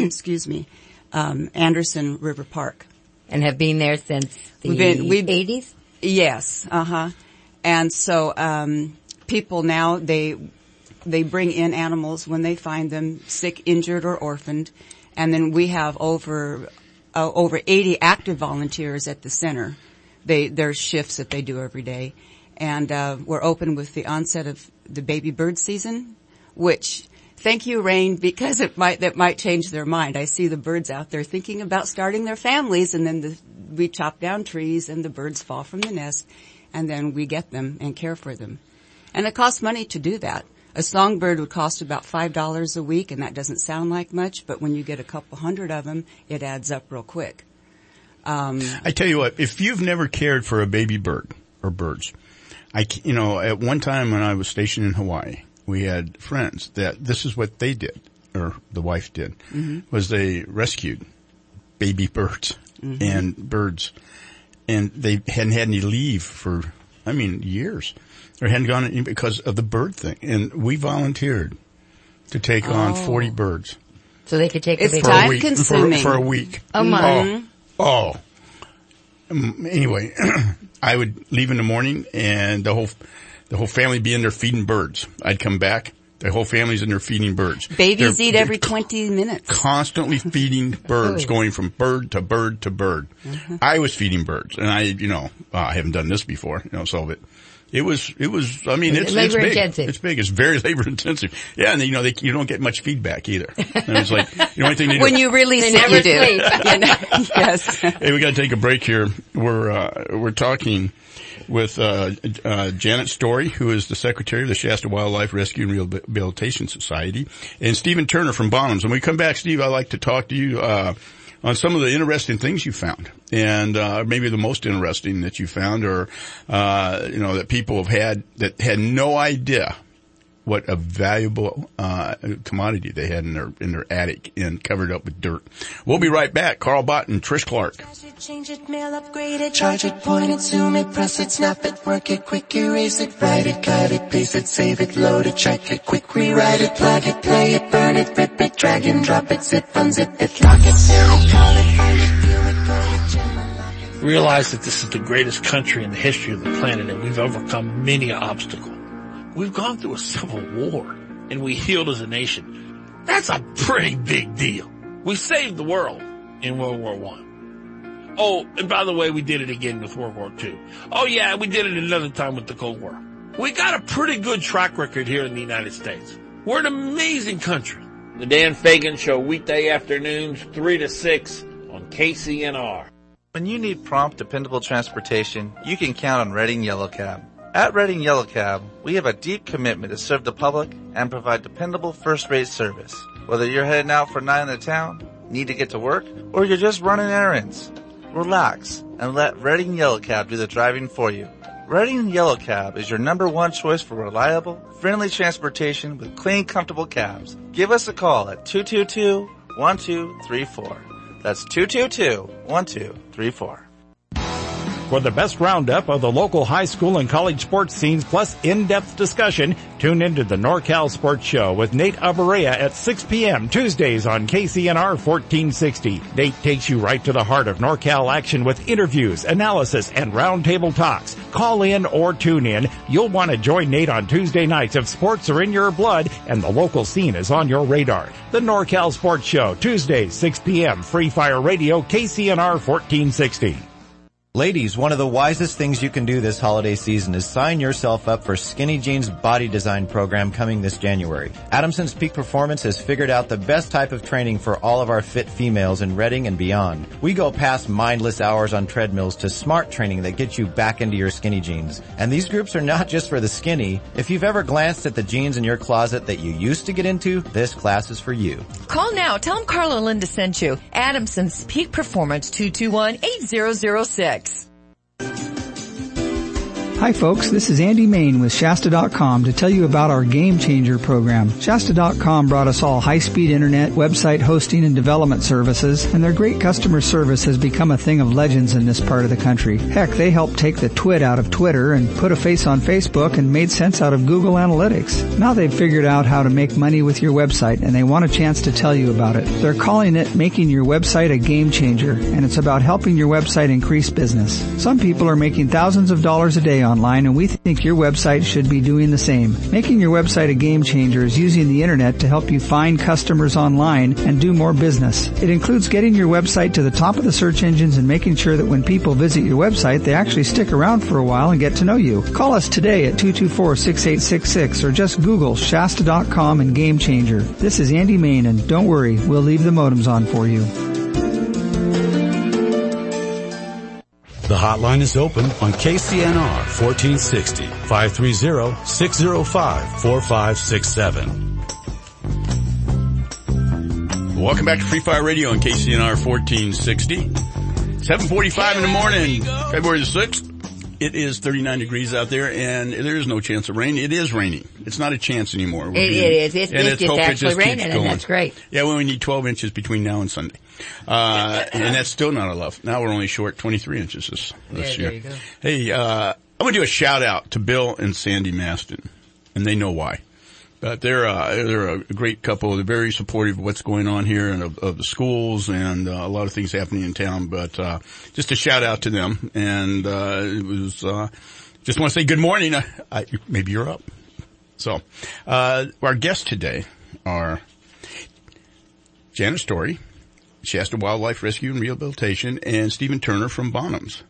Anderson River Park.
And have been there since the 80s?
Yes, And so, people now, they bring in animals when they find them sick, injured, or orphaned. And then we have over 80 active volunteers at the center. There's shifts that they do every day. And, we're open with the onset of the baby bird season, which Thank you, rain, because that might change their mind. I see the birds out there thinking about starting their families, and then we chop down trees and the birds fall from the nest, and then we get them and care for them. And it costs money to do that. A songbird would cost about $5 a week, and that doesn't sound like much, but when you get a couple hundred of them, it adds up real quick.
I tell you what, if you've never cared for a baby bird or birds, at one time when I was stationed in Hawaii, we had friends that this is what they did, or the wife did, was they rescued baby birds and birds, and they hadn't had any leave for, years. Or hadn't gone in because of the bird thing. And we volunteered to take on 40 birds.
So they could take
it's time consuming.
For a week.
Oh my.
Anyway, I would leave in the morning and the whole family be in there feeding birds. I'd come back. The whole family's in there feeding birds.
Babies eat every 20 minutes.
Constantly feeding birds, going from bird to bird to bird. I was feeding birds, and I haven't done this before, so it was, it's
labor
big.
Intensive.
It's big. It's very labor intensive. Yeah, and you don't get much feedback either. And it's like, the only thing
when you release it, you do. Yes.
Hey, we gotta take a break here. We're talking with, Janet Story, who is the secretary of the Shasta Wildlife Rescue and Rehabilitation Society, and Stephen Turner from Bonhams. When we come back, Steve, I'd like to talk to you, on some of the interesting things you found, and maybe the most interesting that you found, or that people have had that had no idea what a valuable commodity they had in their attic and covered up with dirt. We'll be right back. Carl Bott and Trish Clark.
Change it, mail, upgrade it, charge it, point it, zoom it, press it, snap it, work it, quick erase it, write it, cut it, paste it, save it, load it, check it, quick rewrite it, plug it, play it, burn it, rip it, drag and drop it, zip, unzip it, lock it, seal it, call it, find it, view it, call it,
realize that this is the greatest country in the history of the planet, and we've overcome many obstacles. We've gone through a civil war, and we healed as a nation. That's a pretty big deal. We saved the world in World War I. Oh, and by the way, we did it again with World War II. Oh yeah, we did it another time with the Cold War. We got a pretty good track record here in the United States. We're an amazing country.
The Dan Fagan Show, weekday afternoons, 3 to 6 on KCNR.
When you need prompt, dependable transportation, you can count on Redding Yellow Cab. At Redding Yellow Cab, we have a deep commitment to serve the public and provide dependable first-rate service. Whether you're heading out for a night in the town, need to get to work, or you're just running errands, relax and let Redding Yellow Cab do the driving for you. Redding Yellow Cab is your #1 choice for reliable, friendly transportation with clean, comfortable cabs. Give us a call at 222-1234. That's 222-1234.
For the best roundup of the local high school and college sports scenes plus in-depth discussion, tune into the NorCal Sports Show with Nate Abarea at 6 p.m. Tuesdays on KCNR 1460. Nate takes you right to the heart of NorCal action with interviews, analysis, and roundtable talks. Call in or tune in. You'll want to join Nate on Tuesday nights if sports are in your blood and the local scene is on your radar. The NorCal Sports Show, Tuesdays, 6 p.m. Free Fire Radio, KCNR 1460.
Ladies, one of the wisest things you can do this holiday season is sign yourself up for Skinny Jeans Body Design Program coming this January. Adamson's Peak Performance has figured out the best type of training for all of our fit females in Redding and beyond. We go past mindless hours on treadmills to smart training that gets you back into your skinny jeans. And these groups are not just for the skinny. If you've ever glanced at the jeans in your closet that you used to get into, this class is for you.
Call now. Tell them Carla and Linda sent you. Adamson's Peak Performance, 221-8006.
Hi folks, this is Andy Main with Shasta.com to tell you about our Game Changer program. Shasta.com brought us all high-speed internet, website hosting, and development services, and their great customer service has become a thing of legends in this part of the country. Heck, they helped take the twit out of Twitter and put a face on Facebook and made sense out of Google Analytics. Now they've figured out how to make money with your website, and they want a chance to tell you about it. They're calling it Making Your Website a Game Changer, and it's about helping your website increase business. Some people are making thousands of dollars a day online, and we think your website should be doing the same. Making your website a game changer is using the internet to help you find customers online and do more business. It includes getting your website to the top of the search engines and making sure that when people visit your website, they actually stick around for a while and get to know you. Call us today at 224-6866 or just Google Shasta.com and Game Changer. This is Andy Main, and don't worry, we'll leave the modems on for you.
The hotline is open on KCNR 1460 530-605-4567.
Welcome back to Free Fire Radio on KCNR 1460. 7:45 in the morning, February the 6th. It is 39 degrees out there, and there is no chance of rain. It is raining. It's not a chance anymore.
It is. It's actually raining, and that's great.
Yeah, well, we need 12 inches between now and Sunday. And that's still not enough. Now we're only short 23 inches this year.
There you go.
Hey, I'm going to do a shout out to Bill and Sandy Maston, and they know why. But they're a great couple. They're very supportive of what's going on here and of the schools and a lot of things happening in town. But just a shout out to them. And it was just want to say good morning. Maybe you're up. So our guests today are Janice Story, Shasta Wildlife Rescue and Rehabilitation, and Stephen Turner from Bonhams.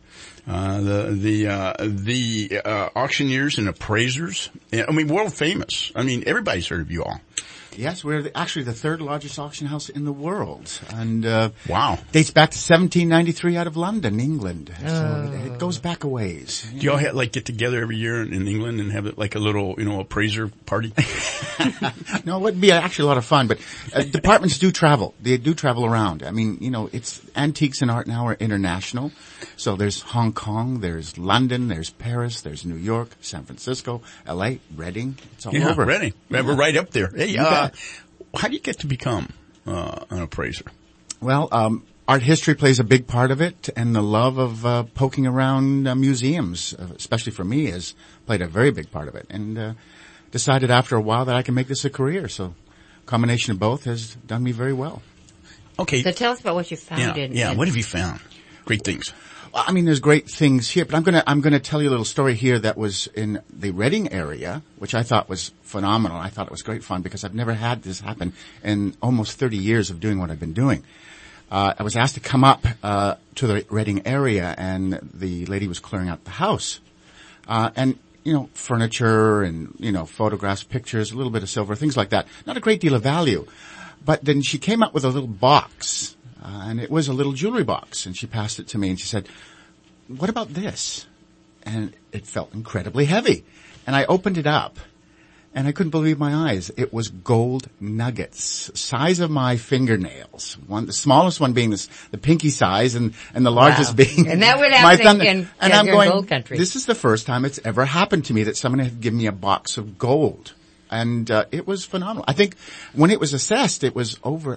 The auctioneers and appraisers. I mean, world famous. I mean, everybody's heard of you all.
Yes, we're actually the third largest auction house in the world. And,
wow.
Dates back to 1793 out of London, England. So it goes back a ways.
Do y'all get together every year in England and have it like a little, appraiser party?
No, it would be actually a lot of fun, but departments do travel. They do travel around. I mean, it's antiques and art now are international. So there's Hong Kong, there's London, there's Paris, there's New York, San Francisco, LA, Reading. It's all over.
Reading. Yeah. We're right up there. Hey, how do you get to become an appraiser?
Well, art history plays a big part of it, and the love of poking around museums, especially for me, has played a very big part of it. And decided after a while that I can make this a career. So a combination of both has done me very well.
Okay.
So tell us about what you found.
What have you found? Great things.
Well, I mean, there's great things here, but I'm gonna tell you a little story here that was in the Reading area, which I thought was phenomenal. I thought it was great fun because I've never had this happen in almost 30 years of doing what I've been doing. I was asked to come up to the Reading area, and the lady was clearing out the house, and furniture and photographs, pictures, a little bit of silver, things like that. Not a great deal of value, but then she came up with a little box. And it was a little jewelry box, and she passed it to me, and she said, "What about this?" And it felt incredibly heavy. And I opened it up, and I couldn't believe my eyes. It was gold nuggets, size of my fingernails. The smallest one being the pinky size, and the largest being
and that would
my thumb.
And
I'm going,
gold country.
This is the first time it's ever happened to me that someone had given me a box of gold. And it was phenomenal. I think when it was assessed, it was over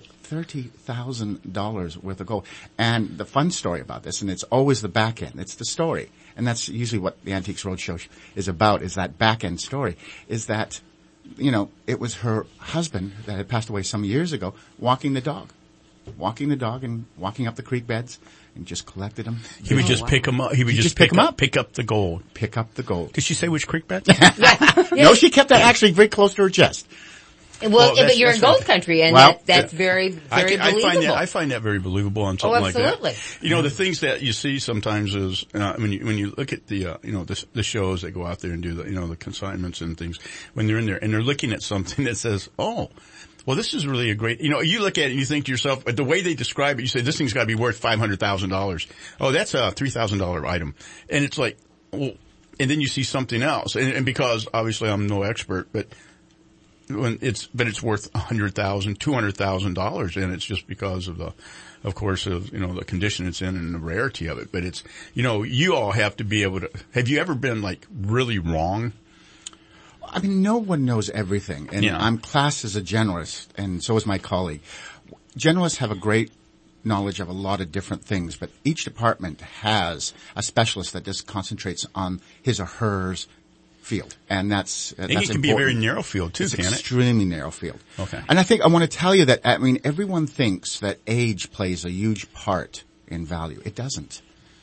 $30,000 worth of gold. And the fun story about this, and it's always the back end, it's the story. And that's usually what the Antiques Roadshow is about, is that back end story, is that, it was her husband that had passed away some years ago, walking the dog and walking up the creek beds. And just collected them.
He would just pick them up. He would just pick up the gold.
Pick up the gold.
Did she say which creek bed?
No, she kept that actually very close to her chest.
Well, but you're in gold country, and that's very, very believable.
I find that very believable on something like that.
Absolutely.
The things that you see sometimes is when you look at the the shows that go out there and do the consignments and things, when they're in there and they're looking at something that says, oh, well, this is really a great, you look at it and you think to yourself, but the way they describe it, you say, this thing's got to be worth $500,000. Oh, that's a $3,000 item. And it's like, well, and then you see something else. And because obviously I'm no expert, but it's worth $100,000, $200,000. And it's just because of the condition it's in and the rarity of it. But it's, you all have to be able to, have you ever been like really wrong?
I mean, no one knows everything, and I'm classed as a generalist, and so is my colleague. Generalists have a great knowledge of a lot of different things, but each department has a specialist that just concentrates on his or hers field, and that's important.
It can be a very narrow field too,
can't it?
It's
extremely narrow field.
Okay.
And I want to tell you that, everyone thinks that age plays a huge part in value. It doesn't.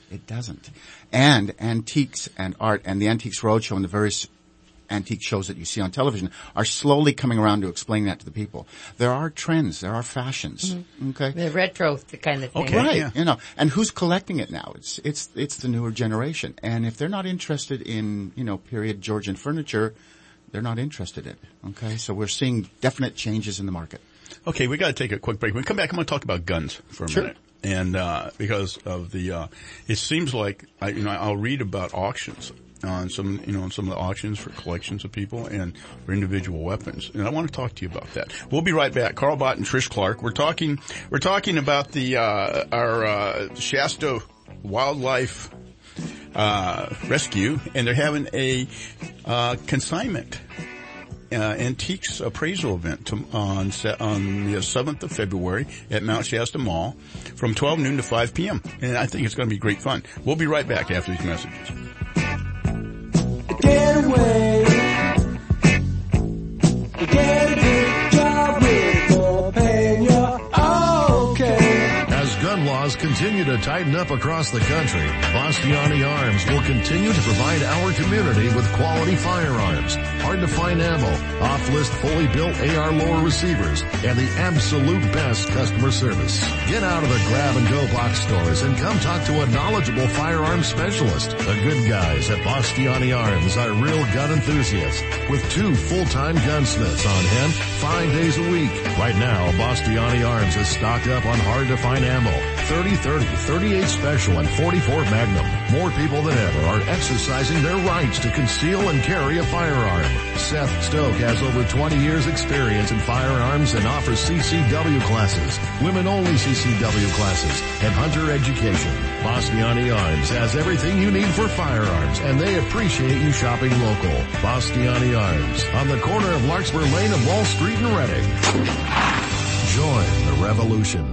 It doesn't. And antiques and art and the Antiques Roadshow and the various antique shows that you see on television are slowly coming around to explain that to the people. There are trends. There are fashions. Mm-hmm. Okay.
The retro kind of thing.
Okay. Right. Yeah. You know, and who's collecting it now? It's the newer generation. And if they're not interested in, period Georgian furniture, they're not interested in it. Okay. So we're seeing definite changes in the market.
Okay. We got to take a quick break. When we come back, I'm going to talk about guns for a minute. And, because of it seems like, I'll read about auctions on some of the auctions for collections of people and for individual weapons. And I want to talk to you about that. We'll be right back. Carl Bott and Trish Clark. We're talking about our Shasta Wildlife, Rescue, and they're having a, consignment, antiques appraisal event on the 7th of February at Mount Shasta Mall from 12 noon to 5 p.m. And I think it's going to be great fun. We'll be right back after these messages.
Get away. Get a good job with more pay. You're okay.
As gun laws continue to tighten up across the country, Bastiani Arms will continue to provide our community with quality firearms, hard-to-find ammo, off-list fully built AR lower receivers, and the absolute best customer service. Get out of the grab-and-go box stores and come talk to a knowledgeable firearms specialist. The good guys at Bastiani Arms are real gun enthusiasts with 2 full-time gunsmiths on hand 5 days a week. Right now, Bastiani Arms is stocked up on hard-to-find ammo, 30-30, 38 Special, and 44 Magnum. More people than ever are exercising their rights to conceal and carry a firearm. Seth Stoke has over 20 years experience in firearms and offers CCW classes, women-only CCW classes, and hunter education. Bastiani Arms has everything you need for firearms, and they appreciate you shopping local. Bastiani Arms, on the corner of Larkspur Lane and Wall Street in Reading. Join the revolution.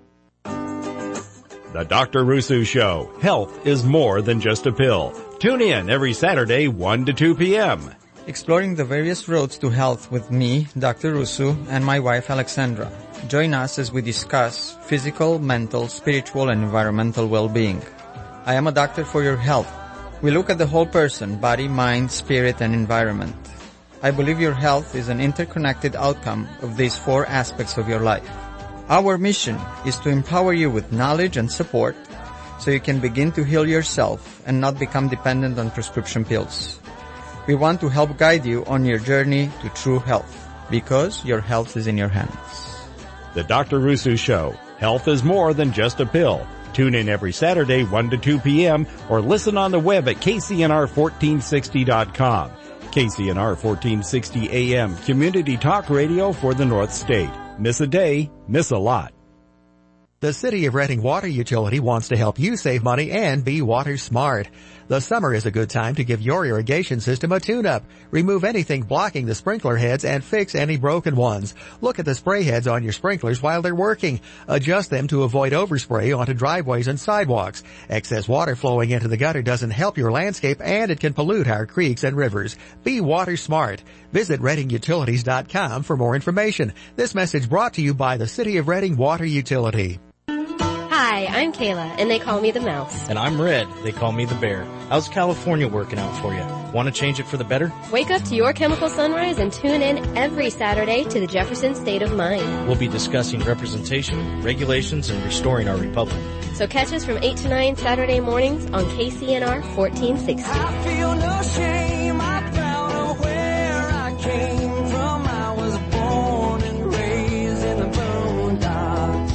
The Dr. Rusu Show. Health is more than just a pill. Tune in every Saturday, 1 to 2 p.m.
Exploring the various roads to health with me, Dr. Rusu, and my wife, Alexandra. Join us as we discuss physical, mental, spiritual, and environmental well-being. I am a doctor for your health. We look at the whole person, body, mind, spirit, and environment. I believe your health is an interconnected outcome of these 4 aspects of your life. Our mission is to empower you with knowledge and support so you can begin to heal yourself and not become dependent on prescription pills. We want to help guide you on your journey to true health because your health is in your hands.
The Dr. Rusu Show. Health is more than just a pill. Tune in every Saturday, 1 to 2 p.m. or listen on the web at KCNR1460.com. KCNR 1460 AM, community talk radio for the North State. Miss a day, miss a lot.
The City of Reading Water Utility wants to help you save money and be water smart. The summer is a good time to give your irrigation system a tune-up. Remove anything blocking the sprinkler heads and fix any broken ones. Look at the spray heads on your sprinklers while they're working. Adjust them to avoid overspray onto driveways and sidewalks. Excess water flowing into the gutter doesn't help your landscape and it can pollute our creeks and rivers. Be water smart. Visit ReadingUtilities.com for more information. This message brought to you by the City of Reading Water Utility.
Hi, I'm Kayla, and they call me the Mouse.
And I'm Red. They call me the Bear. How's California working out for you? Want to change it for the better?
Wake up to your chemical sunrise and tune in every Saturday to the Jefferson State of Mind.
We'll be discussing representation, regulations, and restoring our republic.
So catch us from 8 to 9 Saturday mornings on KCNR 1460.
I feel no shame, I'm proud of where I came from. I was born and raised in the boondocks.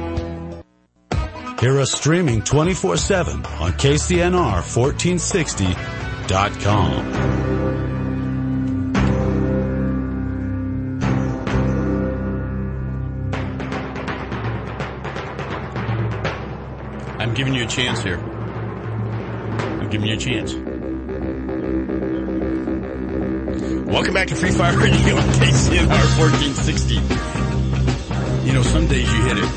Hear us streaming 24/7 on KCNR1460.com.
I'm giving you a chance here. I'm giving you a chance. Welcome back to Free Fire Radio on KCNR 1460. You know, some days you hit it.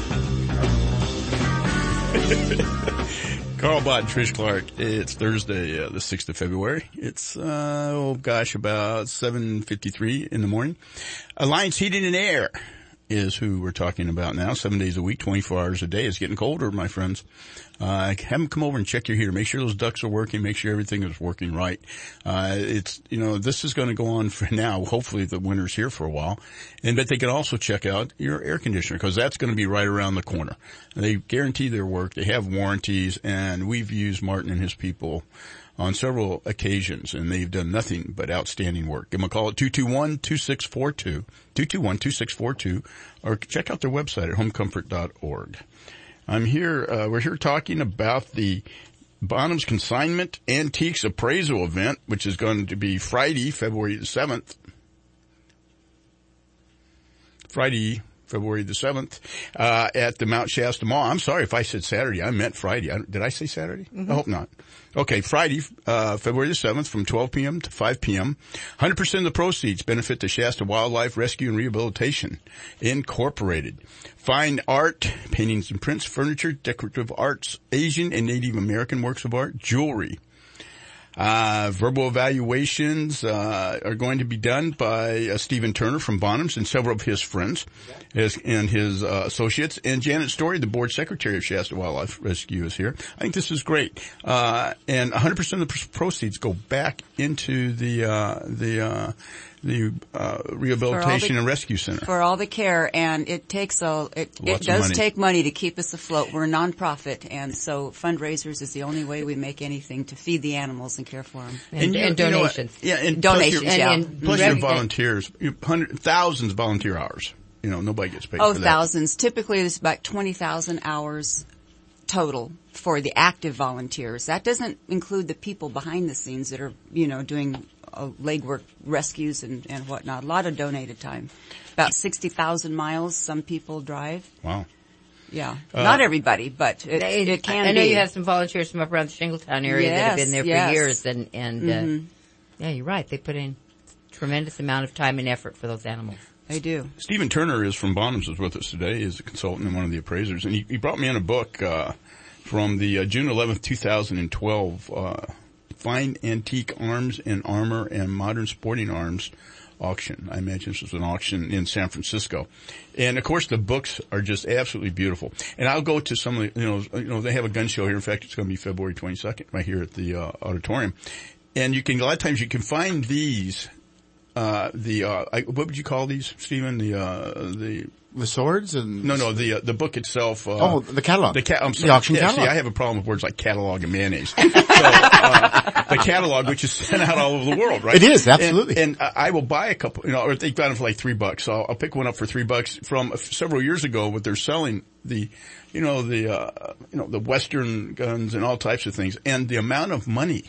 Carl Bott and Trish Clark. It's Thursday, the 6th of February. It's, about 7:53 in the morning. Alliance Heating and Air is who we're talking about now. 7 days a week, 24 hours a day. It's getting colder, my friends. Have them come over and check your heater. Make sure those ducts are working. Make sure everything is working right. This is going to go on for now. Hopefully the winter's here for a while. But they can also check out your air conditioner because that's going to be right around the corner. They guarantee their work. They have warranties, and we've used Martin and his people on several occasions, and they've done nothing but outstanding work. Give them a call at 221-2642, 221-2642, or check out their website at homecomfort.org. We're here talking about the Bonham's Consignment Antiques Appraisal event, which is going to be Friday, February the 7th. At the Mount Shasta Mall. I'm sorry if I said Saturday. I meant Friday. Did I say Saturday? I hope not. Okay, Friday, February the 7th from 12 p.m. to 5 p.m. 100% of the proceeds benefit the Shasta Wildlife Rescue and Rehabilitation Incorporated. Fine art, paintings and prints, furniture, decorative arts, Asian and Native American works of art, jewelry. Verbal evaluations are going to be done by Stephen Turner from Bonham's and several of his friends and his associates. And Janet Story, the board secretary of Shasta Wildlife Rescue, is here. I think this is great. And 100% of the proceeds go back into the Rehabilitation and Rescue Center.
For all the care, and it does take money to keep us afloat. We're a nonprofit, and so fundraisers is the only way we make anything to feed the animals and care for them.
And donations.
And
donations,
plus your volunteers, thousands of volunteer hours. Nobody gets paid for that.
Thousands. Typically, there's about 20,000 hours total for the active volunteers. That doesn't include the people behind the scenes that are, doing legwork, rescues and whatnot. A lot of donated time. About 60,000 miles some people drive.
Wow.
Yeah. Not everybody, but it can be.
I know you have some volunteers from up around the Shingletown area that have been there for years and yeah, you're right. They put in tremendous amount of time and effort for those animals.
They do.
Stephen Turner is from Bonham's, is with us today. He's a consultant and one of the appraisers. And he brought me in a book from the June 11th, 2012 Fine Antique Arms and Armor and Modern Sporting Arms auction. I imagine this was an auction in San Francisco. And of course the books are just absolutely beautiful. And I'll go to some of the, they have a gun show here. In fact, it's going to be February 22nd right here at the auditorium. And a lot of times you can find these what would you call these, Stephen?
The swords and
the book itself.
The catalog.
I'm sorry.
The auction catalog.
See, I have a problem with words like catalog and mayonnaise. So, the catalog, which is sent out all over the world, right?
It is, absolutely.
And I will buy a couple, or they got them for like $3. So I'll pick one up for $3 from several years ago. What they're selling the Western guns and all types of things, and the amount of money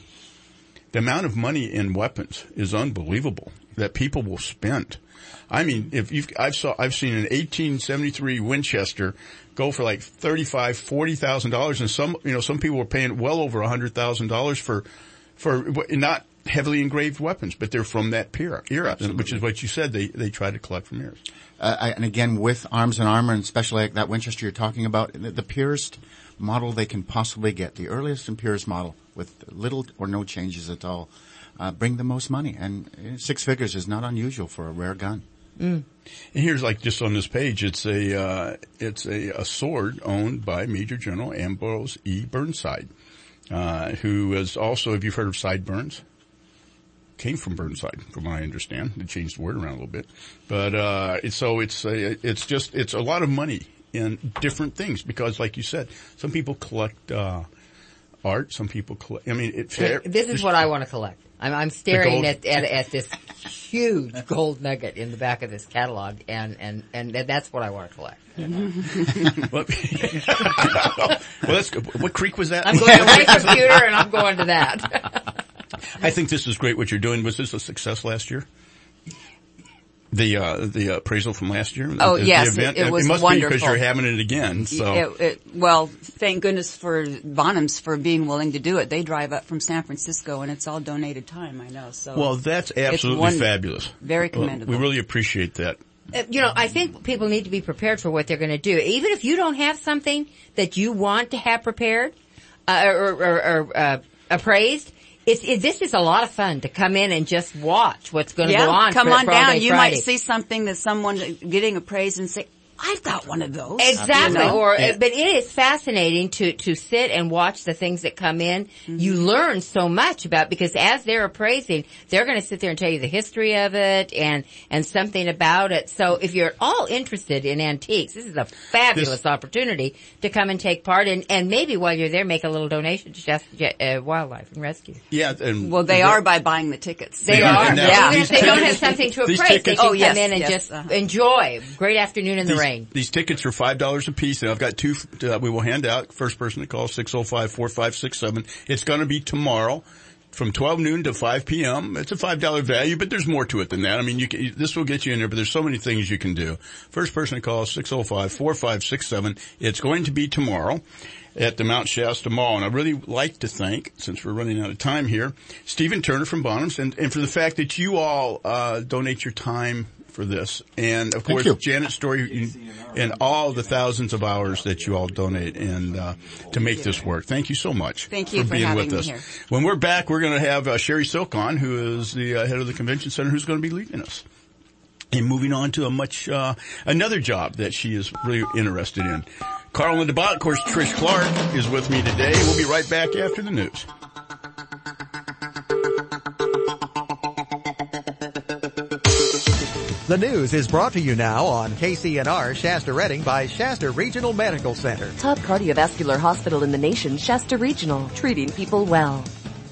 in weapons is unbelievable that people will spend. I mean, I've seen an 1873 Winchester go for like $35,000-$40,000, and some people were paying well over $100,000 for not heavily engraved weapons, but they're from that era, which is what you said they try to collect from years.
And again, with arms and armor, and especially like that Winchester you're talking about, the purest model they can possibly get, the earliest and purest model with little or no changes at all, bring the most money. And 6 figures is not unusual for a rare gun.
Mm. And here's like just on this page, it's a sword owned by Major General Ambrose E. Burnside, who is also, if you've heard of Sideburns, came from Burnside, from what I understand. They changed the word around a little bit, but it's a lot of money in different things because, like you said, some people collect art, some people collect. I mean,
this is what I want to collect. I'm staring at this huge gold nugget in the back of this catalog, and that's what I want to collect.
Well, that's good. What creek was that?
I'm going to my computer, and I'm going to that.
I think this is great what you're doing. Was this a success last year? The appraisal from last year?
Yes,
the event?
it was
wonderful. It must
wonderful.
be because you're having it again, so.
Well, thank goodness for Bonham's for being willing to do it. They drive up from San Francisco, and it's all donated time, I know. So.
Well, that's absolutely fabulous.
Very commendable.
We really appreciate that.
I think people need to be prepared for what they're going to do. Even if you don't have something that you want to have prepared, or appraised, this is a lot of fun to come in and just watch what's going to go on.
Come on down.
Friday.
You might see something that someone getting appraised and say, I've got one of those.
Exactly. But it is fascinating to sit and watch the things that come in. Mm-hmm. You learn so much about, because as they're appraising, they're going to sit there and tell you the history of it and something about it. So if you're all interested in antiques, this is a fabulous opportunity to come and take part, and maybe while you're there, make a little donation to Shasta Wildlife and Rescue.
Yeah.
Well, they are by buying the tickets.
They are. Even if they don't have something to appraise, they can come in and just enjoy. Great afternoon in the rain.
These tickets are $5 a piece, and I've got two we will hand out. First person to call, 605-4567. It's going to be tomorrow from 12 noon to 5 p.m. It's a $5 value, but there's more to it than that. I mean, this will get you in there, but there's so many things you can do. First person to call, 605-4567. It's going to be tomorrow at the Mount Shasta Mall. And I'd really like to thank, since we're running out of time here, Stephen Turner from Bonhams, and for the fact that you all donate your time for this. And of course, Janet Story and all the thousands of hours that you all donate and to make this work. Thank you so much.
Thank you
for being
having
with
me
us.
here.
When we're back, we're going to have Sherry Silk on, who is the head of the convention center, who's going to be leading us. And moving on to a much another job that she is really interested in. Carl in the Bot, of course, Trish Clark is with me today. We'll be right back after the news.
The news is brought to you now on KCNR Shasta Redding by Shasta Regional Medical Center.
Top cardiovascular hospital in the nation, Shasta Regional, treating people well.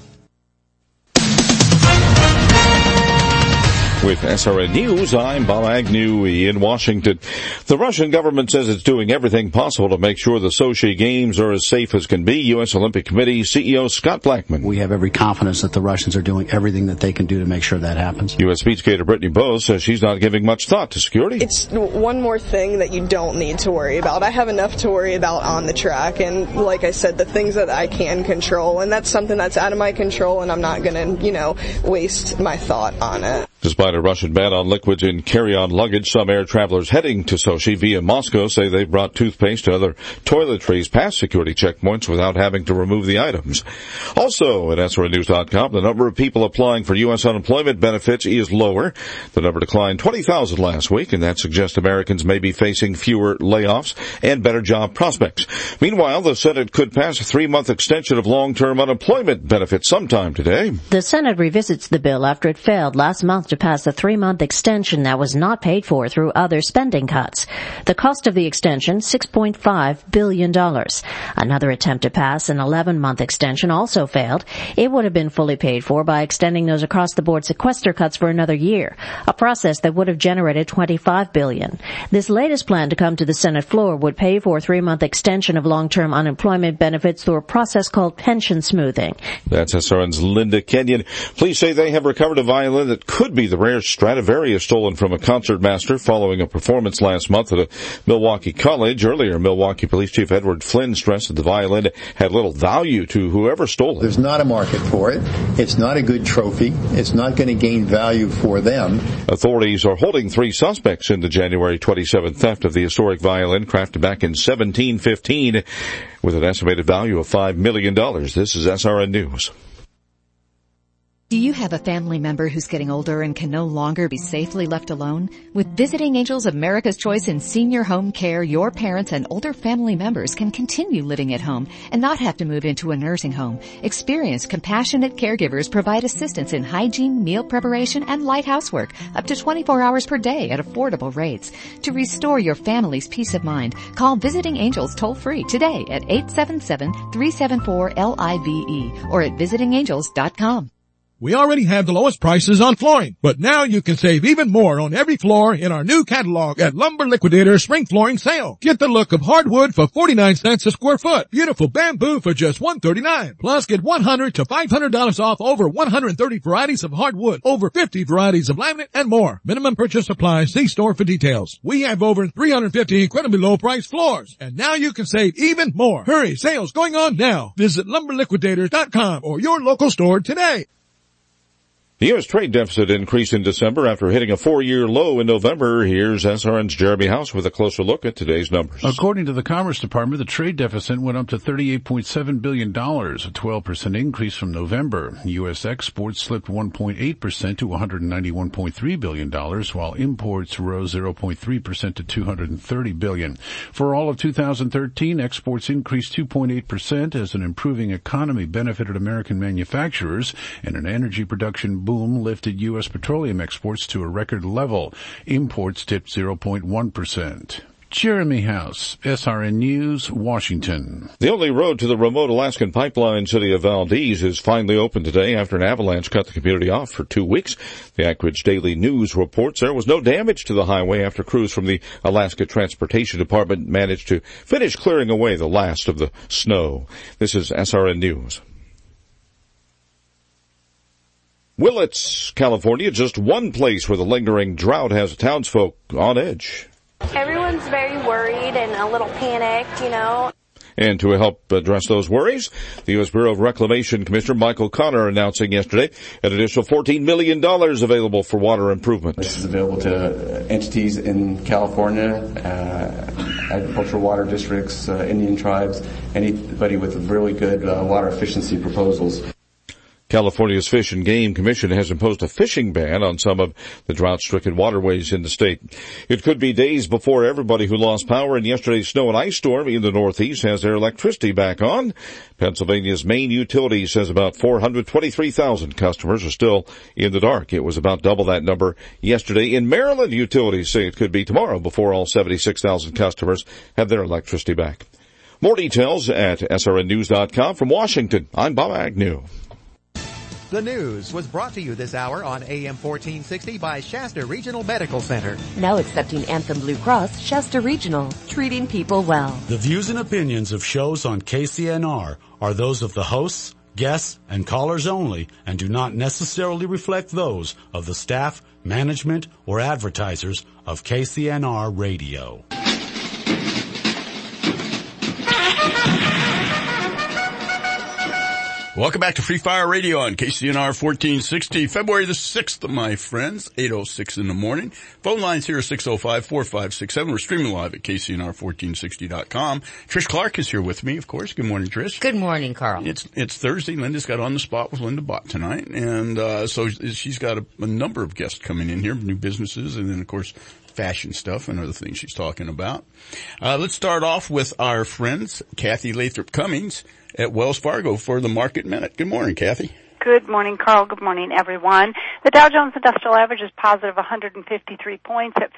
With SRN News, I'm Bob Agnew in Washington. The Russian government says it's doing everything possible to make sure the Sochi Games are as safe as can be. U.S. Olympic Committee CEO Scott Blackman.
We have every confidence that the Russians are doing everything that they can do to make sure that happens.
U.S. speed skater Brittany Bose says she's not giving much thought to security.
It's one more thing that you don't need to worry about. I have enough to worry about on the track, and like I said, the things that I can control, and that's something that's out of my control, and I'm not going to, waste my thought on it.
Despite a Russian ban on liquids in carry-on luggage, some air travelers heading to Sochi via Moscow say they brought toothpaste and other toiletries past security checkpoints without having to remove the items. Also at SRNews.com, the number of people applying for U.S. unemployment benefits is lower. The number declined 20,000 last week, and that suggests Americans may be facing fewer layoffs and better job prospects. Meanwhile, the Senate could pass a 3-month extension of long-term unemployment benefits sometime today.
The Senate revisits the bill after it failed last month to pass a 3-month extension that was not paid for through other spending cuts. The cost of the extension, $6.5 billion. Another attempt to pass an 11-month extension also failed. It would have been fully paid for by extending those across-the-board sequester cuts for another year, a process that would have generated $25 billion. This latest plan to come to the Senate floor would pay for a 3-month extension of long-term unemployment benefits through a process called pension smoothing.
That's SRN's Linda Kenyon. Police say they have recovered a violin that could be the rare Stradivarius stolen from a concertmaster following a performance last month at a Milwaukee college. Earlier, Milwaukee Police Chief Edward Flynn stressed that the violin had little value to whoever stole it.
There's not a market for it. It's not a good trophy. It's not going to gain value for them. Authorities
are holding 3 suspects in the January 27th theft of the historic violin crafted back in 1715 with an estimated value of $5 million. This is SRN News.
Do you have a family member who's getting older and can no longer be safely left alone? With Visiting Angels America's Choice in Senior Home Care, your parents and older family members can continue living at home and not have to move into a nursing home. Experienced, compassionate caregivers provide assistance in hygiene, meal preparation, and light housework up to 24 hours per day at affordable rates. To restore your family's peace of mind, call Visiting Angels toll-free today at 877-374-LIVE or at visitingangels.com.
We already have the lowest prices on flooring, but now you can save even more on every floor in our new catalog at Lumber Liquidator Spring Flooring Sale. Get the look of hardwood for 49 cents a square foot. Beautiful bamboo for just $139. Plus get $100 to $500 off over 130 varieties of hardwood, over 50 varieties of laminate, and more. Minimum purchase applies. See store for details. We have over 350 incredibly low price floors, and now you can save even more. Hurry, sales going on now. Visit LumberLiquidators.com or your local store today.
The U.S. trade deficit increased in December after hitting a 4-year low in November. Here's SRN's Jeremy House with a closer look at today's numbers.
According to the Commerce Department, the trade deficit went up to $38.7 billion, a 12% increase from November. U.S. exports slipped 1.8% to $191.3 billion, while imports rose 0.3% to $230 billion. For all of 2013, exports increased 2.8% as an improving economy benefited American manufacturers and an energy production boom lifted U.S. petroleum exports to a record level. Imports dipped 0.1%. Jeremy House, SRN News, Washington.
The only road to the remote Alaskan pipeline city of Valdez is finally open today after an avalanche cut the community off for 2 weeks. The Anchorage Daily News reports there was no damage to the highway after crews from the Alaska Transportation Department managed to finish clearing away the last of the snow. This is SRN News. Willits, California, just one place where the lingering drought has townsfolk on edge.
Everyone's very worried and a little panicked, you know.
And to help address those worries, the U.S. Bureau of Reclamation Commissioner Michael Connor announcing yesterday an additional $14 million available for water improvement.
This is available to entities in California, agricultural water districts, Indian tribes, anybody with really good water efficiency proposals.
California's Fish and Game Commission has imposed a fishing ban on some of the drought-stricken waterways in the state. It could be days before everybody who lost power in yesterday's snow and ice storm in the Northeast has their electricity back on. Pennsylvania's main utility says about 423,000 customers are still in the dark. It was about double that number yesterday. In Maryland, utilities say it could be tomorrow before all 76,000 customers have their electricity back. More details at srnnews.com. From Washington, I'm Bob Agnew.
The news was brought to you this hour on AM 1460 by Shasta Regional Medical Center.
Now accepting Anthem Blue Cross, Shasta Regional, treating people well.
The views and opinions of shows on KCNR are those of the hosts, guests, and callers only and do not necessarily reflect those of the staff, management, or advertisers of KCNR Radio.
Welcome back to Free Fire Radio on KCNR 1460, February the 6th, my friends, 8:06 in the morning. Phone lines here are 605-4567. We're streaming live at KCNR1460.com. Trish Clark is here with me, of course. Good morning, Trish.
Good morning, Carl.
It's Thursday. Linda's got On the Spot with Linda Bott tonight, and so she's got a number of guests coming in here, new businesses, and then, of course, fashion stuff and other things she's talking about. Let's start off with our friends, Kathy Lathrop Cummings at Wells Fargo for the Market Minute. Good morning, Kathy.
Good morning, Carl. Good morning, everyone. The Dow Jones Industrial Average is positive 153 points at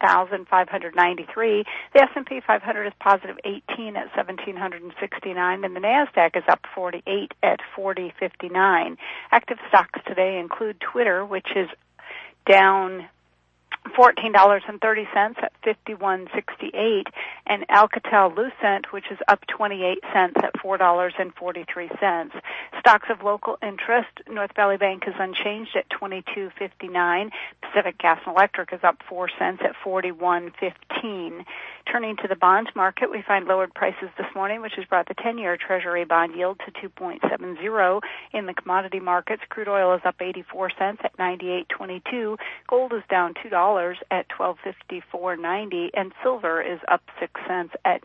15,593. The S&P 500 is positive 18 at 1,769, and the NASDAQ is up 48 at 4059. Active stocks today include Twitter, which is down $14.30 at 51.68, and Alcatel-Lucent, which is up 28 cents at $4.43. Stocks of local interest: North Valley Bank is unchanged at 22.59. Pacific Gas and Electric is up 4 cents at 41.15. Turning to the bond market, we find lowered prices this morning, which has brought the 10-year Treasury bond yield to 2.70. In the commodity markets, crude oil is up 84 cents at 98.22. Gold is down $2 at $12.54.90, and silver is up 6 cents at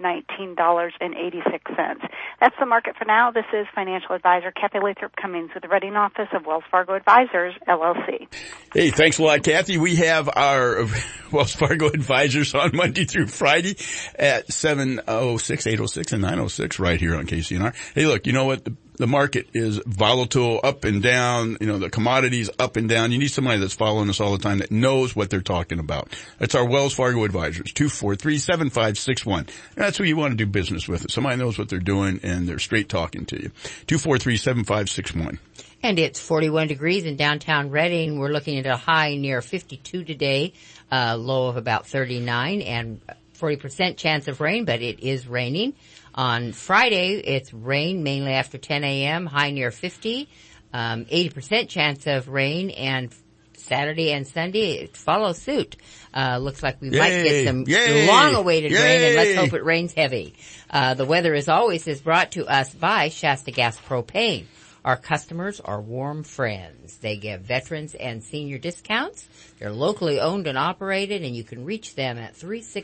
$19.86. That's the market for now. This is financial advisor Kathy Lathrop Cummings with the Reading office of Wells Fargo Advisors, LLC.
Hey, thanks a lot, Kathy. We have our Wells Fargo advisors on Monday through Friday at 7:06, 8:06, and 9:06 right here on KCNR. Hey, look, you know what? The market is volatile, up and down. You know, the commodities up and down. You need somebody that's following us all the time that knows what they're talking about. That's our Wells Fargo advisors, 243-7561. That's who you want to do business with. Somebody knows what they're doing and they're straight talking to you. 243-7561.
And it's 41 degrees in downtown Reading. We're looking at a high near 52 today, low of about 39, and 40% chance of rain, but it is raining. On Friday, it's rain mainly after 10 a.m., high near 50, 80% chance of rain, and Saturday and Sunday, it follows suit. Looks like we might get some long-awaited rain, and let's hope it rains heavy. The weather, as always, is brought to us by Shasta Gas Propane. Our customers are warm friends. They give veterans and senior discounts. They're locally owned and operated, and you can reach them at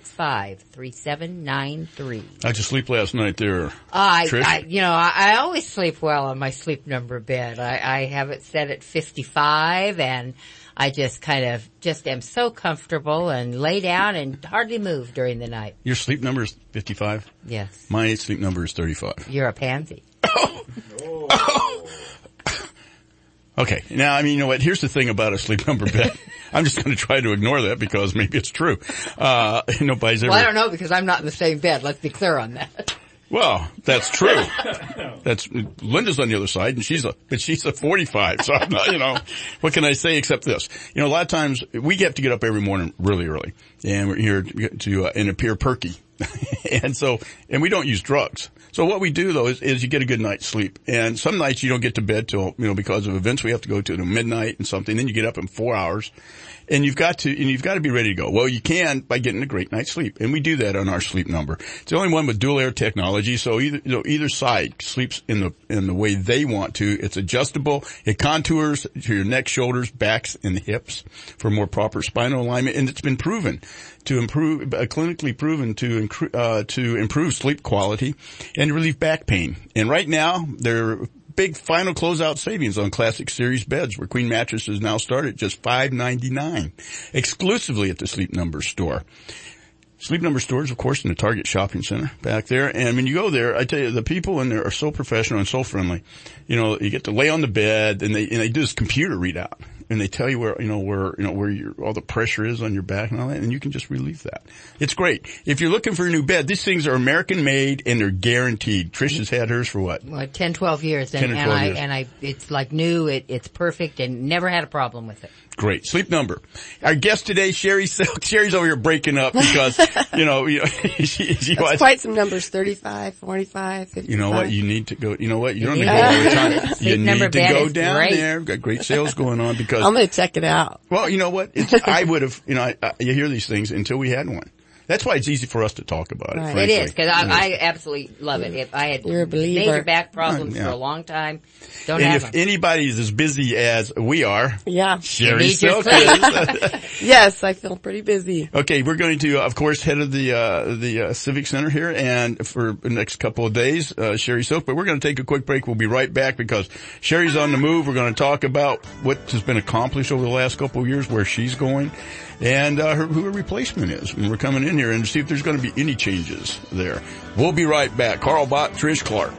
365-3793.
How'd you sleep last night there, Trish?
I always sleep well on my Sleep Number bed. I have it set at 55, and I just am so comfortable and lay down and hardly move during the night.
Your sleep number is 55?
Yes.
My sleep number is 35.
You're a pansy.
Okay. Now, you know what? Here's the thing about a Sleep Number bed. I'm just going to try to ignore that because maybe it's true. Nobody's ever...
Well, I don't know because I'm not in the same bed. Let's be clear on that.
Well, that's true. Linda's on the other side, and she's a 45. So I'm not, what can I say except this? A lot of times we have to get up every morning really early, and we're here and appear perky, and we don't use drugs. So what we do though is you get a good night's sleep, and some nights you don't get to bed till because of events we have to go to midnight and something. Then you get up in 4 hours. And you've got to be ready to go. Well, you can by getting a great night's sleep. And we do that on our Sleep Number. It's the only one with dual air technology. So either side sleeps in the way they want to. It's adjustable. It contours to your neck, shoulders, backs, and hips for more proper spinal alignment. And it's been proven clinically proven to improve sleep quality and relieve back pain. And right now, they're big final closeout savings on Classic Series beds, where Queen mattresses now start at just $5.99, exclusively at the Sleep Number store. Sleep Number stores, of course, in the Target Shopping Center back there. And when you go there, I tell you, the people in there are so professional and so friendly. You get to lay on the bed, and they do this computer readout, and they tell you where all the pressure is on your back and all that, and you can just relieve that. It's great. If you're looking for a new bed, these things are American made and they're guaranteed. Trish has had hers for what?
10, 12 years. It's like new. It's perfect and never had a problem with it.
Great. Sleep Number. Our guest today, Sherry Silk. Sherry's over here breaking up because,
That's quite some numbers, 35, 45, 55.
You know what? You need to go, you don't need to go all the time. You need to go down there. We've got great sales going on because.
I'm going to check it out.
Well, you know what? I would have, you hear these things until we had one. That's why it's easy for us to talk about it.
Right. It is, because I absolutely love it. If I had major back problems for a long time, don't have them.
And if anybody's as busy as we are, Sherry Silk is.
Yes, I feel pretty busy.
Okay, we're going to, of course, head of the Civic Center here, and for the next couple of days, Sherry Silk. But we're going to take a quick break. We'll be right back because Sherry's on the move. We're going to talk about what has been accomplished over the last couple of years, where she's going, and who her replacement is. And we're coming in here and see if there's going to be any changes there. We'll be right back. Carl Bott, Trish Clark.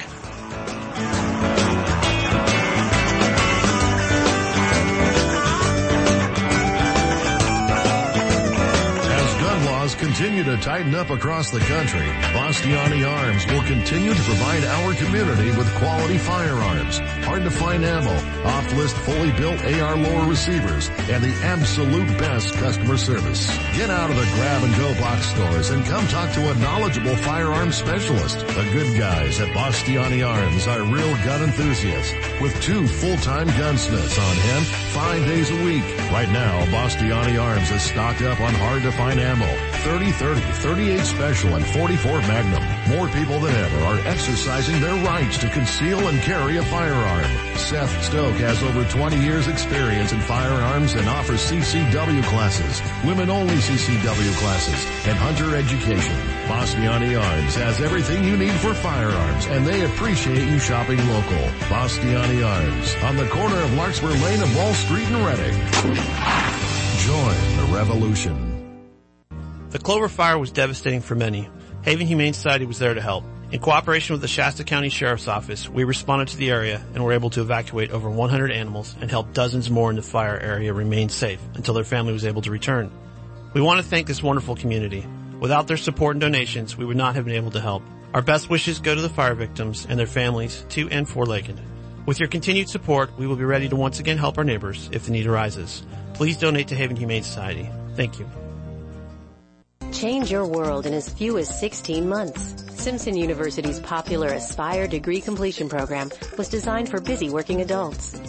Continue to tighten up across the country. Bastiani Arms will continue to provide our community with quality firearms, hard to find ammo, off-list fully built AR lower receivers, and the absolute best customer service. Get out of the grab-and-go box stores and come talk to a knowledgeable firearms specialist. The good guys at Bastiani Arms are real gun enthusiasts with 2 full-time gunsmiths on hand 5 days a week. Right now, Bastiani Arms is stocked up on hard-to-find ammo, 30-30, 38 Special, and 44 Magnum. More people than ever are exercising their rights to conceal and carry a firearm. Seth Stoke has over 20 years experience in firearms and offers CCW classes, women-only CCW classes, and hunter education. Bastiani Arms has everything you need for firearms, and they appreciate you shopping local. Bastiani Arms, on the corner of Larkspur Lane and Wall Street in Reading. Join the revolution.
The Clover Fire was devastating for many. Haven Humane Society was there to help. In cooperation with the Shasta County Sheriff's Office, we responded to the area and were able to evacuate over 100 animals and help dozens more in the fire area remain safe until their family was able to return. We want to thank this wonderful community. Without their support and donations, we would not have been able to help. Our best wishes go to the fire victims and their families, 2 and 4-legged. With your continued support, we will be ready to once again help our neighbors if the need arises. Please donate to Haven Humane Society. Thank you.
Change your world in as few as 16 months. Simpson University's popular Aspire degree completion program was designed for busy working adults.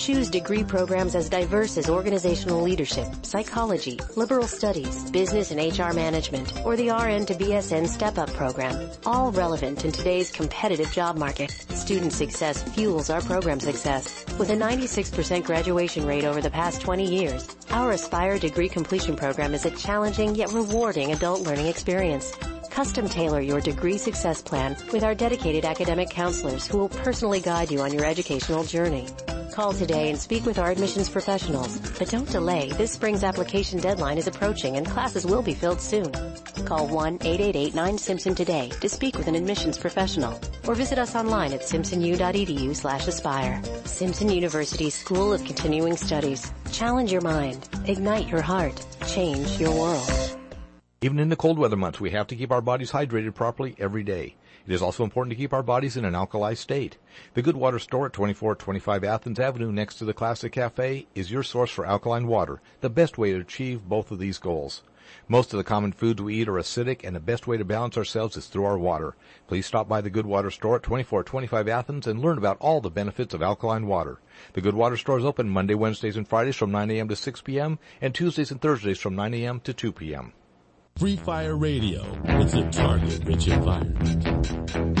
Choose degree programs as diverse as organizational leadership, psychology, liberal studies, business and HR management, or the RN to BSN Step-Up program. All relevant in today's competitive job market. Student success fuels our program success. With a 96% graduation rate over the past 20 years, our Aspire degree completion program is a challenging yet rewarding adult learning experience. Custom tailor your degree success plan with our dedicated academic counselors who will personally guide you on your educational journey. Call today and speak with our admissions professionals. But don't delay. This spring's application deadline is approaching and classes will be filled soon. Call 1-888-9-SIMPSON today to speak with an admissions professional or visit us online at simpsonu.edu/aspire. Simpson University School of Continuing Studies. Challenge your mind. Ignite your heart. Change your world.
Even in the cold weather months, we have to keep our bodies hydrated properly every day. It is also important to keep our bodies in an alkali state. The Good Water Store at 2425 Athens Avenue next to the Classic Cafe is your source for alkaline water, the best way to achieve both of these goals. Most of the common foods we eat are acidic, and the best way to balance ourselves is through our water. Please stop by the Good Water Store at 2425 Athens and learn about all the benefits of alkaline water. The Good Water Store is open Monday, Wednesdays, and Fridays from 9 a.m. to 6 p.m. and Tuesdays and Thursdays from 9 a.m. to 2 p.m.
Free Fire Radio. It's a target-rich environment.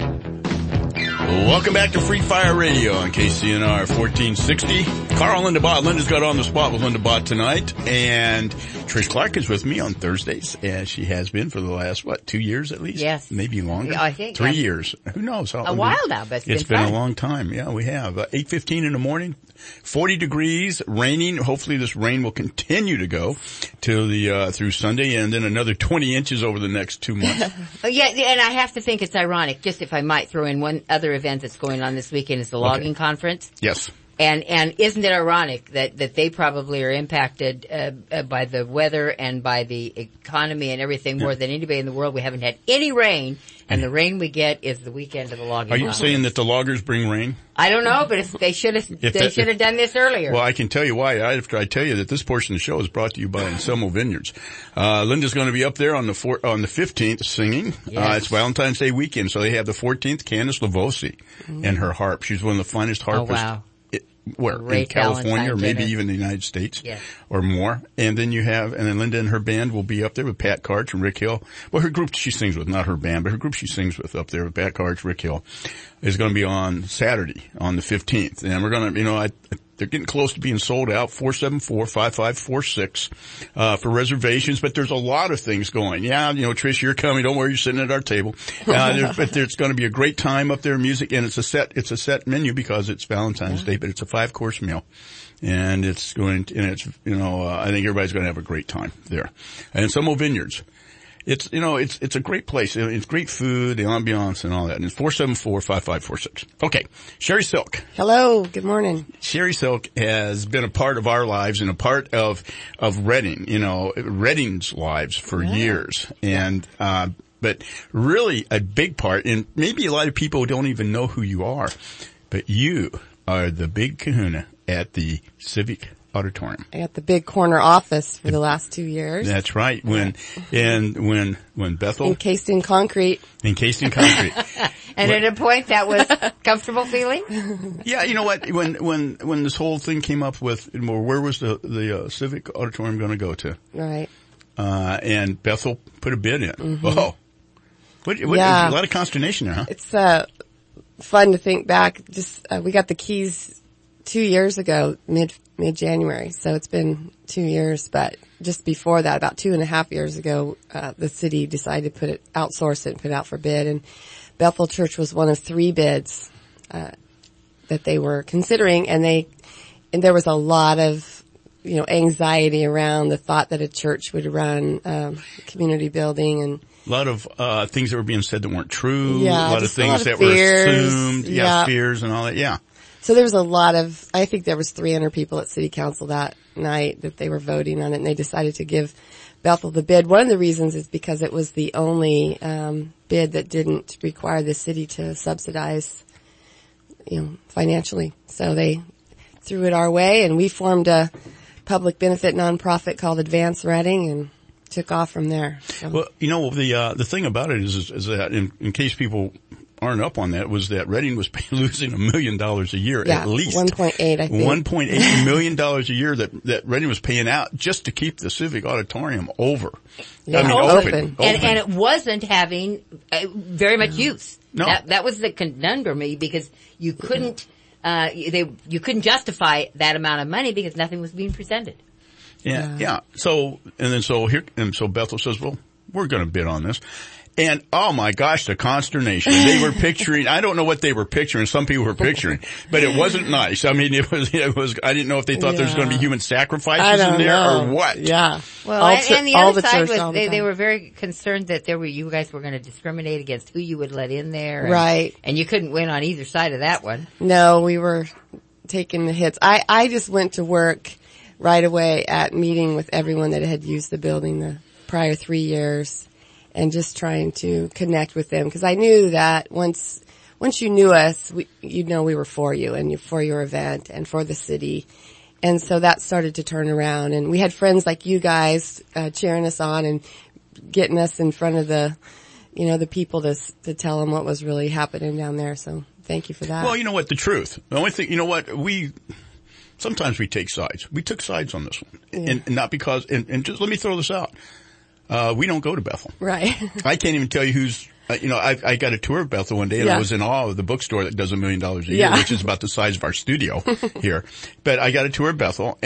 Welcome back to Free Fire Radio on KCNR 1460. Carl Linda Bott. Linda's got on the spot with Linda Bott tonight, and Trish Clark is with me on Thursdays, as she has been for the last, 2 years at least?
Yes.
Maybe longer.
Yeah, I think.
3 years. Who knows?
A while now, but
it's been a long time. Yeah, we have. 8:15 in the morning, 40 degrees, raining. Hopefully this rain will continue to go till through Sunday, and then another 20 inches over the next 2 months.
Yeah, and I have to think it's ironic, just if I might throw in one other event that's going on this weekend is the logging conference.
Yes.
And isn't it ironic that they probably are impacted by the weather and by the economy and everything more than anybody in the world? We haven't had any rain, and the rain we get is the weekend of the logging conference.
Are you saying that the loggers bring rain?
I don't know, but they should have done this earlier.
Well, I can tell you why. After I tell you that this portion of the show is brought to you by Anselmo Vineyards. Linda's going to be up there on the 15th singing.
Yes.
It's Valentine's Day weekend, so they have the 14th Candace Lavosi and her harp. She's one of the finest harpists.
Oh, wow.
Where?
Great
in California
Valentine
or maybe
dinner.
even the United States
Yes.
or more. And then Linda and her band will be up there with Pat Karch and Rick Hill. Well, her group she sings with, not her band, but her group she sings with up there with Pat Karch, Rick Hill, is going to be on Saturday on the 15th. And we're going to, they're getting close to being sold out, 474-5546, for reservations, but there's a lot of things going. Yeah, Trish, you're coming. Don't worry, you're sitting at our table. But there's going to be a great time up there, music, and it's a set menu because it's Valentine's Day, but it's a 5-course meal. And I think everybody's going to have a great time there. And Anselmo Vineyards. It's a great place. It's great food, the ambiance and all that. And it's 474-5546. Okay. Sherry Silk.
Hello. Good morning.
Sherry Silk has been a part of our lives and a part of Reading, Reading's lives for years. And, but really a big part, and maybe a lot of people don't even know who you are, but you are the big kahuna at the Civic Auditorium.
At the big corner office for the last 2 years.
That's right. When Bethel
encased in concrete.
And
at a point that was comfortable feeling?
Yeah, you know what? When this whole thing came up with where was the Civic Auditorium going to go to?
Right.
And Bethel put a bid in.
Mm-hmm.
Oh. What,
yeah.
A lot of consternation there, huh?
It's fun to think back. We got the keys 2 years ago, mid-January, so it's been 2 years, but just before that, about 2.5 years ago, the city decided to outsource it and put it out for bid, and Bethel Church was one of 3 bids, that they were considering, and there was a lot of, anxiety around the thought that a church would run, community building and
a lot of things that were being said that weren't true,
yeah,
a lot of things that
fears,
were assumed, fears and all that, yeah.
So there was I think there was 300 people at City Council that night that they were voting on it, and they decided to give Bethel the bid. One of the reasons is because it was the only bid that didn't require the city to subsidize, financially. So they threw it our way, and we formed a public benefit nonprofit called Advance Reading and took off from there. So.
Well, the thing about it is that in case people aren't up on that was that Reading was losing $1 million a year at least.
1.8, I think.
$1.8 million a year that Reading was paying out just to keep the Civic Auditorium open.
And it wasn't having very much use.
No.
That was the conundrum because you couldn't, you couldn't justify that amount of money because nothing was being presented.
Yeah. So Bethel says, well, we're going to bid on this. And oh my gosh, the consternation. They were picturing, I don't know what they were picturing. Some people were picturing, but it wasn't nice. I mean, it was, I didn't know if they thought there was going to be human sacrifices in there or what.
Yeah.
Well, and the other side was they were very concerned that you guys were going to discriminate against who you would let in there.
Right.
And you couldn't win on either side of that one.
No, we were taking the hits. I just went to work right away at meeting with everyone that had used the building the prior 3 years. And just trying to connect with them because I knew that once you knew us, you'd know we were for you and for your event and for the city. And so that started to turn around and we had friends like you guys, cheering us on and getting us in front of the people to tell them what was really happening down there. So thank you for that.
Well, you know what? The truth. The only thing, sometimes we take sides. We took sides on this one. Yeah. And not because, and just let me throw this out. We don't go to Bethel.
Right.
I can't even tell you who's, I got a tour of Bethel one day and I was in awe of the bookstore that does $1 million a year, which is about the size of our studio here. But I got a tour of Bethel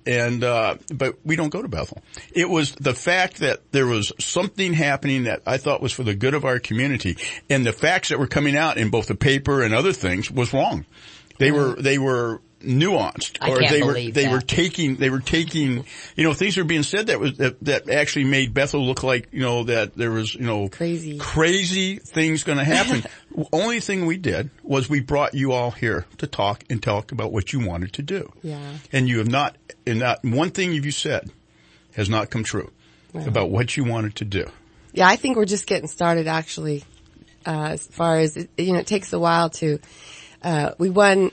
but we don't go to Bethel. It was the fact that there was something happening that I thought was for the good of our community and the facts that were coming out in both the paper and other things was wrong. They were nuanced, or they were taking, things were being said that actually made Bethel look like, that there was, crazy things going to happen. Only thing we did was we brought you all here to talk about what you wanted to do.
Yeah.
And you have not one thing you said has not come true about what you wanted to do.
Yeah, I think we're just getting started actually, as far as, it takes a while to, we won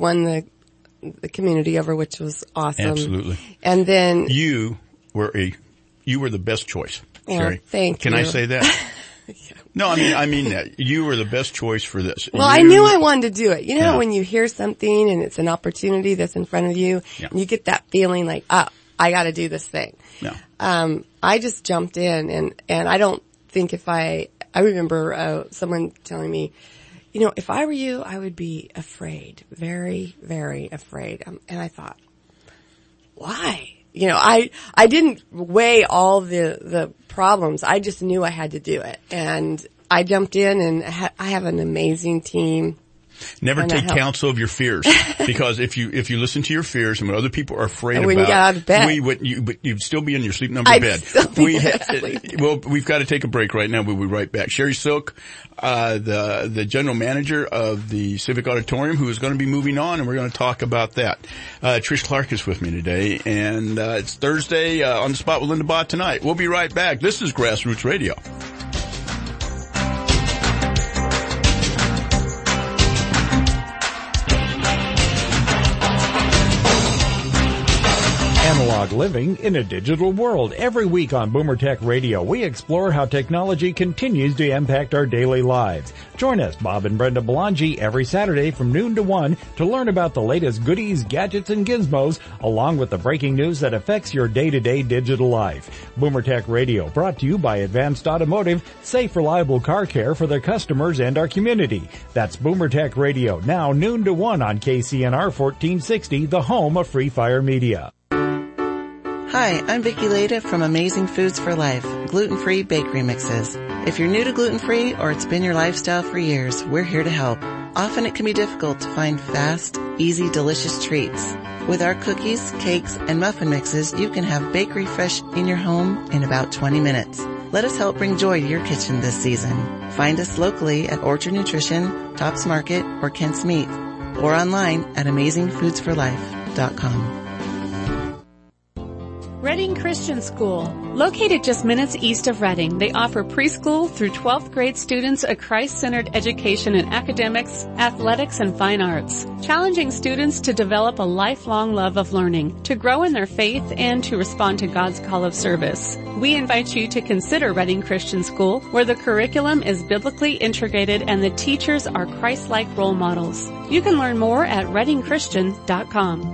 the community over, which was awesome.
Absolutely.
And then
you were the best choice, Sherry.
Thank you.
Can I say that? No, I mean that. You were the best choice for this.
Well, I knew I wanted to do it. When you hear something and it's an opportunity that's in front of you, and you get that feeling like, I gotta do this thing.
Yeah.
I just jumped in and I don't think I remember, someone telling me, if I were you, I would be afraid, very, very afraid. And I thought, why? I didn't weigh all the problems. I just knew I had to do it. And I jumped in and I have an amazing team.
Never take counsel of your fears, because if you listen to your fears and what other people are afraid about,
get out of bed.
You'd still be in your sleep number bed. We've got to take a break right now. We'll be right back. Sherry Silk, the general manager of the Civic Auditorium, who is going to be moving on, and we're going to talk about that. Trish Clark is with me today, and it's Thursday on the Spot with Linda Bott tonight. We'll be right back. This is Grassroots Radio.
Analog living in a digital world. Every week on Boomer Tech Radio, we explore how technology continues to impact our daily lives. Join us, Bob and Brenda Belangi, every Saturday from noon to 1 to learn about the latest goodies, gadgets, and gizmos, along with the breaking news that affects your day-to-day digital life. Boomer Tech Radio, brought to you by Advanced Automotive, safe, reliable car care for their customers and our community. That's Boomer Tech Radio, now noon to 1 on KCNR 1460, the home of Free Fire Media.
Hi, I'm Vicki Leda from Amazing Foods for Life, gluten-free bakery mixes. If you're new to gluten-free or it's been your lifestyle for years, we're here to help. Often it can be difficult to find fast, easy, delicious treats. With our cookies, cakes, and muffin mixes, you can have bakery fresh in your home in about 20 minutes. Let us help bring joy to your kitchen this season. Find us locally at Orchard Nutrition, Tops Market, or Kent's Meat, or online at AmazingFoodsForLife.com.
Reading Christian School. Located just minutes east of Reading, they offer preschool through 12th grade students a Christ-centered education in academics, athletics, and fine arts, challenging students to develop a lifelong love of learning, to grow in their faith, and to respond to God's call of service. We invite you to consider Reading Christian School, where the curriculum is biblically integrated and the teachers are Christ-like role models. You can learn more at readingchristian.com.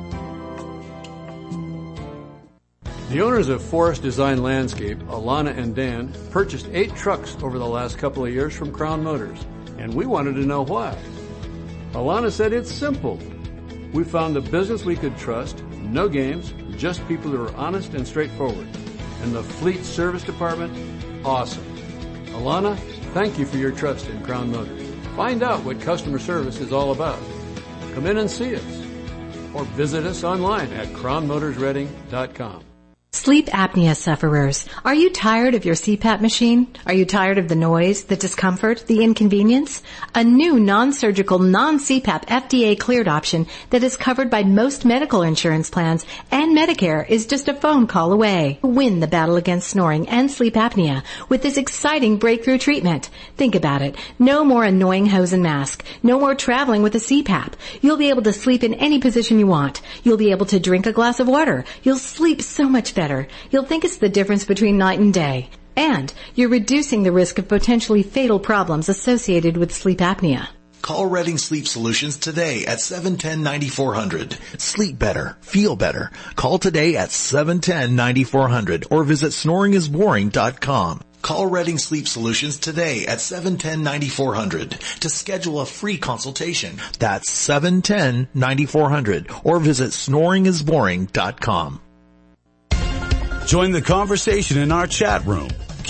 The owners of Forest Design Landscape, Alana and Dan, purchased 8 trucks over the last couple of years from Crown Motors, and we wanted to know why. Alana said it's simple. We found a business we could trust, no games, just people who are honest and straightforward. And the fleet service department, awesome. Alana, thank you for your trust in Crown Motors. Find out what customer service is all about. Come in and see us, or visit us online at crownmotorsreading.com.
Sleep apnea sufferers, are you tired of your CPAP machine? Are you tired of the noise, the discomfort, the inconvenience? A new non-surgical, non-CPAP FDA-cleared option that is covered by most medical insurance plans and Medicare is just a phone call away. Win the battle against snoring and sleep apnea with this exciting breakthrough treatment. Think about it. No more annoying hose and mask. No more traveling with a CPAP. You'll be able to sleep in any position you want. You'll be able to drink a glass of water. You'll sleep so much better. You'll think it's the difference between night and day. And you're reducing the risk of potentially fatal problems associated with sleep apnea.
Call Reading Sleep Solutions today at 710-9400. Sleep better. Feel better. Call today at 710-9400 or visit snoringisboring.com. Call Reading Sleep Solutions today at 710-9400 to schedule a free consultation. That's 710-9400 or visit snoringisboring.com.
Join the conversation in our chat room,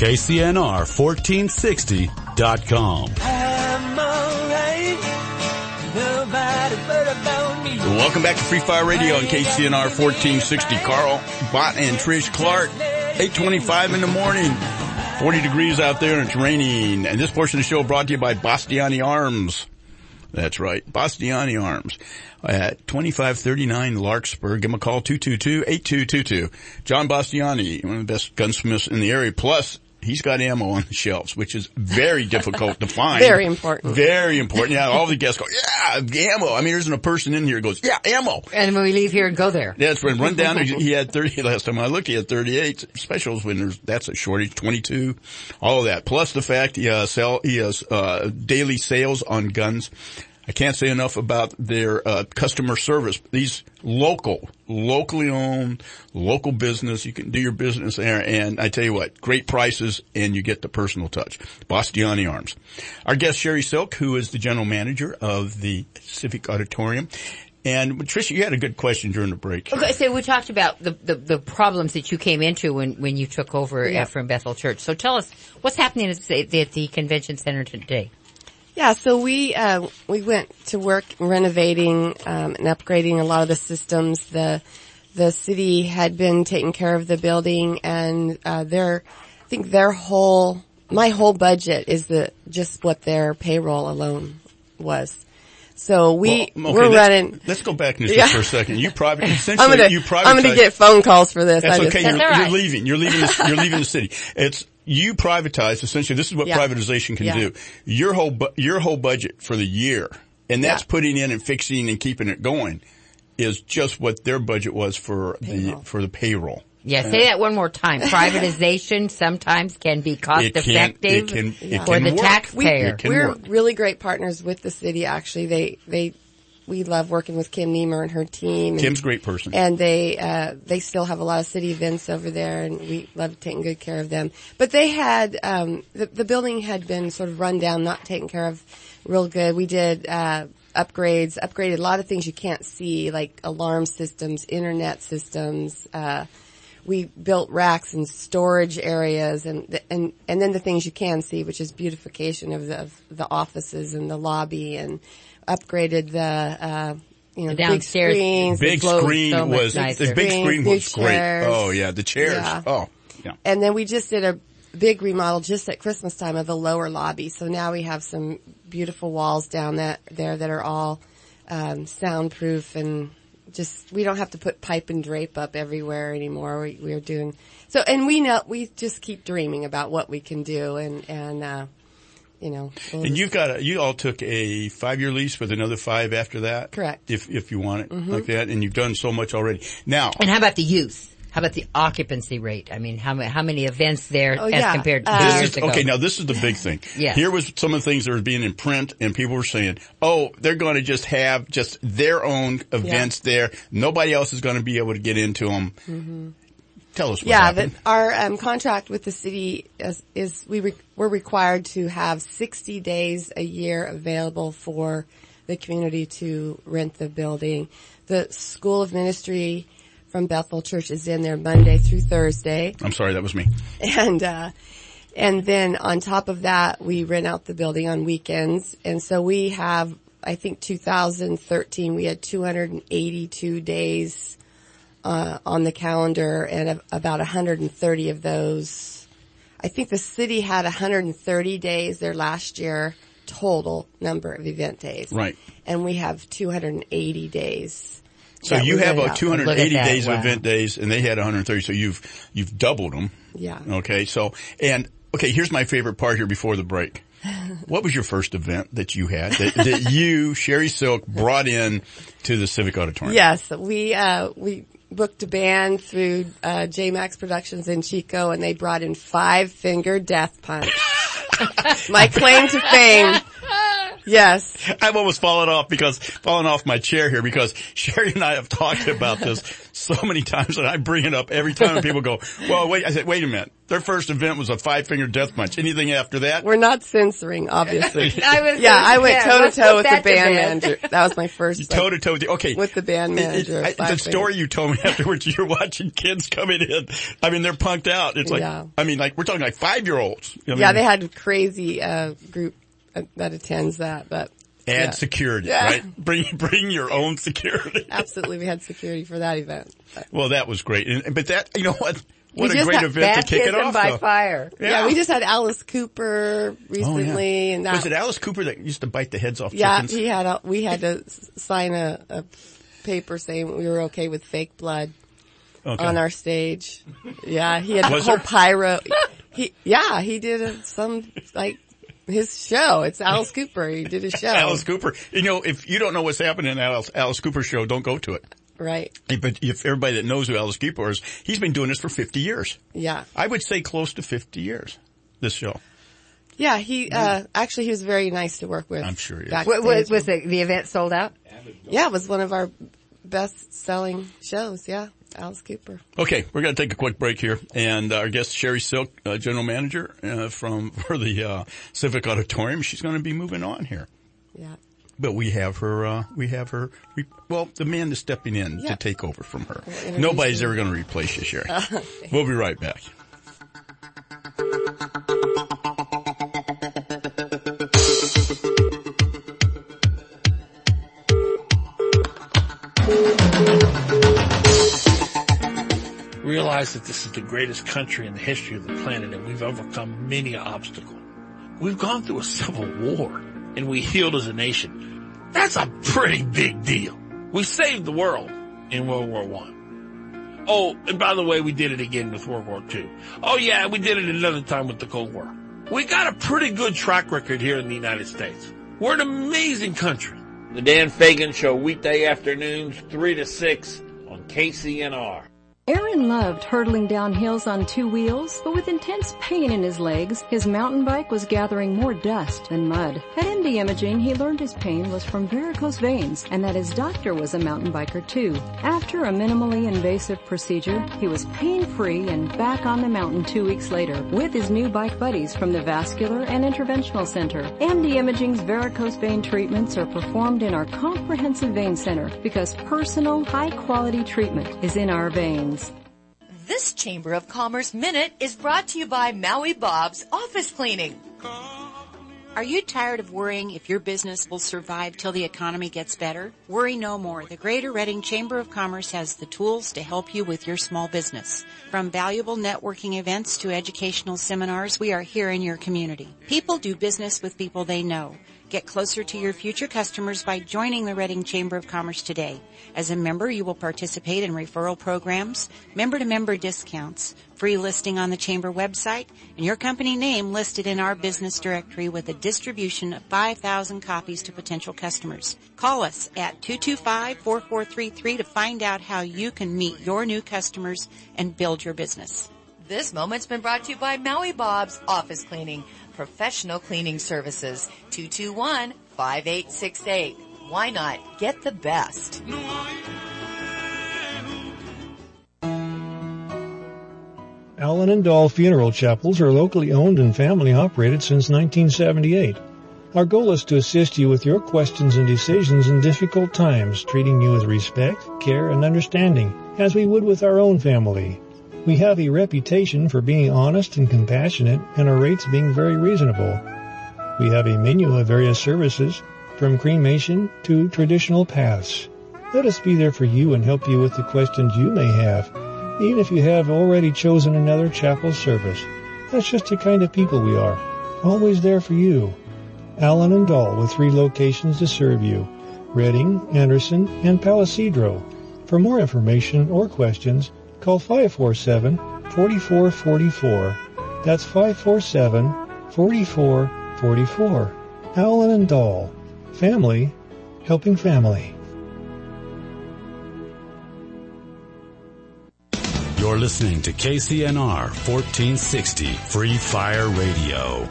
KCNR1460.com.
Welcome back to Free Fire Radio on KCNR 1460. Carl, Bott, and Trish Clark, 8:25 in the morning. 40 degrees out there and it's raining. And this portion of the show brought to you by Bastiani Arms. That's right, Bastiani Arms at 2539 Larkspur. Give them a call, 222-8222. John Bastiani, one of the best gunsmiths in the area. Plus, he's got ammo on the shelves, which is very difficult to find.
Very important.
Very important. Yeah, all the guests go, yeah, ammo. I mean, there isn't a person in here who goes, yeah, ammo.
And when we leave here and go there.
That's right. Run down. He had 30, last time I looked, he had 38 specials when that's a shortage, 22, all of that. Plus the fact he has daily sales on guns. I can't say enough about their customer service. These locally owned, local business. You can do your business there, and I tell you what, great prices, and you get the personal touch. Bastiani Arms. Our guest, Sherry Silk, who is the general manager of the Civic Auditorium. And Tricia, you had a good question during the break.
Okay, so we talked about the problems that you came into when you took over from Bethel Church. So tell us, what's happening at the convention center today?
Yeah, so we went to work renovating, and upgrading a lot of the systems. The city had been taking care of the building, and my whole budget is just what their payroll alone was. So we're running.
Let's go back in this for a second. I'm
going to get phone calls for this.
That's okay. You're leaving. You're leaving the city. You privatized, essentially. This is what privatization can do. Your whole budget for the year, and that's putting in and fixing and keeping it going, is just what their budget was for the payroll.
Yeah, say that one more time. Privatization sometimes can be cost effective for the taxpayer.
We're really great partners with the city. Actually, we love working with Kim Niemer and her team.
Kim's a great person.
And they still have a lot of city events over there, and we love taking good care of them. But they had, the building had been sort of run down, not taken care of real good. We did, upgraded a lot of things you can't see, like alarm systems, internet systems, we built racks and storage areas, and then the things you can see, which is beautification of the offices and the lobby, and upgraded the
downstairs.
Big screen was great. Oh yeah, the chairs.
Yeah.
Oh yeah.
And then we just did a big remodel just at Christmas time of the lower lobby. So now we have some beautiful walls down there that are all soundproof and we don't have to put pipe and drape up everywhere anymore. We're doing so, and we just keep dreaming about what we can do, and you know.
And you all took a 5-year lease with another 5 after that?
Correct.
If you want it like that, and you've done so much already. Now.
And how about the use? How about the occupancy rate? I mean, how many events there as compared to 2 years ago?
Okay, now this is the big thing.
Yes.
Here was some of the things that were being in print, and people were saying, oh, they're going to just have just their own events there. Nobody else is going to be able to get into them. Mm-hmm. Tell us what happened.
Our contract with the city is we're required to have 60 days a year available for the community to rent the building. The School of Ministry from Bethel Church is in there Monday through Thursday.
I'm sorry, that was me.
And then on top of that, we rent out the building on weekends. And so we have, I think 2013, we had 282 days on the calendar, and about 130 of those. I think the city had 130 days there last year, total number of event days.
Right.
And we have 280 days.
So you have 280 days of event days, and they had 130, so you've doubled them.
Yeah.
Okay, here's my favorite part here before the break. What was your first event that you had that you, Sherry Silk, brought in to the Civic Auditorium?
Yes, we booked a band through J-Max Productions in Chico, and they brought in Five Finger Death Punch. My claim to fame. Yes.
I'm almost falling off my chair here because Sherry and I have talked about this so many times, and I bring it up every time, and people go, well, wait. I said, wait a minute. Their first event was a Five Finger Death Punch. Anything after that?
We're not censoring, obviously. I went toe-to-toe with the band manager. That was my first.
Toe-to-toe. Okay.
With the band manager.
The story you told me afterwards, you're watching kids coming in. I mean, they're punked out. It's like, I mean, like, we're talking like 5-year-olds.
They had a crazy, group that attends that, but.
Add security, right? Bring your own security.
Absolutely. We had security for that event.
Well, that was great. But that, you know what? What a great event to kick it off,
by fire.
Yeah, we just had Alice Cooper recently. And
was it Alice Cooper that used to bite the heads off chickens?
Yeah, we had to sign a paper saying we were okay with fake blood on our stage. Yeah, he had the whole pyro. He did his show. It's Alice Cooper. He did his show.
Alice Cooper. You know, if you don't know what's happening in Alice Cooper's show, don't go to it.
Right.
But if everybody that knows who Alice Cooper is, he's been doing this for 50 years.
Yeah.
I would say close to 50 years, this show.
Yeah, actually he was very nice to work with.
I'm sure he
is. Was the event sold out?
Yeah, it was one of our best-selling shows, Alice Cooper.
Okay, we're going to take a quick break here, and our guest Sherry Silk, general manager for the Civic Auditorium, she's going to be moving on here.
Yeah.
But we have her, the man is stepping in to take over from her. Nobody's ever going to replace you, Sherry. We'll be right back.
Realize that this is the greatest country in the history of the planet, and we've overcome many obstacles. We've gone through a civil war, and we healed as a nation. That's a pretty big deal. We saved the world in World War I. Oh, and by the way, we did it again with World War II. Oh yeah, we did it another time with the Cold War. We got a pretty good track record here in the United States. We're an amazing country.
The Dan Fagan Show, weekday afternoons, 3 to 6 on KCNR.
Aaron loved hurtling down hills on 2 wheels, but with intense pain in his legs, his mountain bike was gathering more dust than mud. At MD Imaging, he learned his pain was from varicose veins and that his doctor was a mountain biker too. After a minimally invasive procedure, he was pain-free and back on the mountain 2 weeks later with his new bike buddies from the Vascular and Interventional Center. MD Imaging's varicose vein treatments are performed in our comprehensive vein center because personal, high-quality treatment is in our veins.
This Chamber of Commerce Minute is brought to you by Maui Bob's Office Cleaning.
Are you tired of worrying if your business will survive till the economy gets better? Worry no more. The Greater Reading Chamber of Commerce has the tools to help you with your small business. From valuable networking events to educational seminars, we are here in your community. People do business with people they know. Get closer to your future customers by joining the Reading Chamber of Commerce today. As a member, you will participate in referral programs, member-to-member discounts, free listing on the Chamber website, and your company name listed in our business directory with a distribution of 5,000 copies to potential customers. Call us at 225-4433 to find out how you can meet your new customers and build your business.
This moment's been brought to you by Maui Bob's Office Cleaning, professional cleaning services. 221-5868. Why not get the best?
Allen and Dahl Funeral Chapels are locally owned and family operated since 1978. Our goal is to assist you with your questions and decisions in difficult times, treating you with respect, care, and understanding, as we would with our own family. We have a reputation for being honest and compassionate, and our rates being very reasonable. We have a menu of various services, from cremation to traditional paths. Let us be there for you and help you with the questions you may have, even if you have already chosen another chapel service. That's just the kind of people we are, always there for you. Allen and Dahl, with 3 locations to serve you, Reading, Anderson, and Palisadro. For more information or questions, call 547-4444. That's 547-4444. Allen and Dahl. Family helping family.
You're listening to KCNR 1460 Free Fire Radio.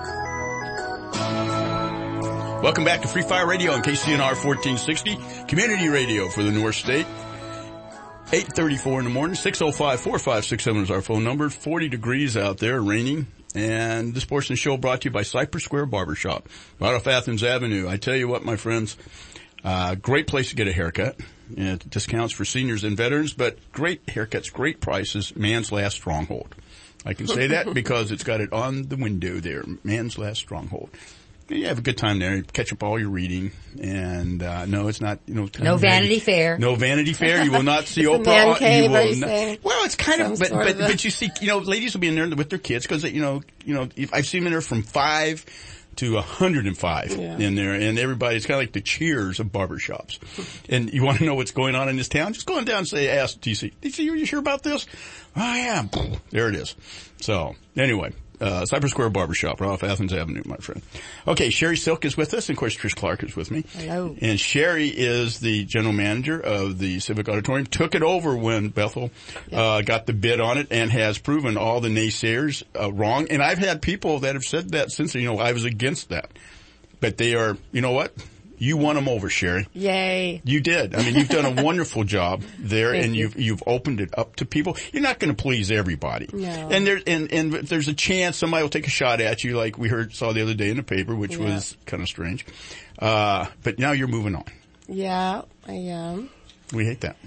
Welcome back to Free Fire Radio on KCNR 1460, community radio for the North State. 8:34 in the morning, 605-4567 is our phone number. 40 degrees out there, raining. And this portion of the show brought to you by Cypress Square Barbershop, right off Athens Avenue. I tell you what, my friends, great place to get a haircut. Discounts for seniors and veterans, but great haircuts, great prices, Man's Last Stronghold. I can say that because it's got it on the window there, Man's Last Stronghold. You have a good time there. You catch up all your reading. And, no, it's not,
no Vanity Fair.
No Vanity Fair. You will not see
Oprah. Man cave, are you saying?
Well, it's kind of, but you see, ladies will be in there with their kids because, I've seen them in there from 5 to 105 in there, and everybody's kind of like the Cheers of barbershops. And you want to know what's going on in this town? Just go on down and ask TC, are you sure about this? Oh yeah. There it is. So, anyway. Cypress Square Barbershop, right off Athens Avenue, my friend. Okay, Sherry Silk is with us, and of course Trish Clark is with me.
Hello.
And Sherry is the general manager of the Civic Auditorium. Took it over when Bethel got the bid on it, and has proven all the naysayers wrong. And I've had people that have said that since, I was against that. But they are, you know what? You won them over, Sherry.
Yay.
You did. I mean, you've done a wonderful job there, and you've opened it up to people. You're not going to please everybody.
No.
And there's a chance somebody will take a shot at you, like we saw the other day in the paper, which was kind of strange. But now you're moving on.
Yeah, I am.
We hate that.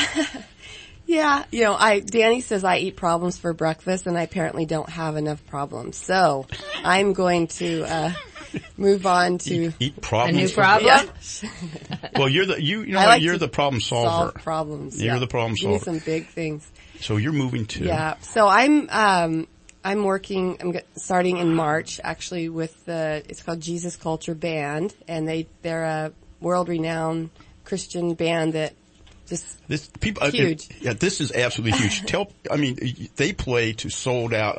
Yeah, Danny says I eat problems for breakfast, and I apparently don't have enough problems. So I'm going to move on to
eat problems.
A new problem.
Well, you're the problem solver.
Solve problems.
You're the problem solver.
Give me some big things.
So you're moving to.
Yeah. So I'm working. I'm starting in March actually with it's called Jesus Culture Band, and they're a world-renowned Christian band that.
Huge. This is absolutely huge. They play to sold out.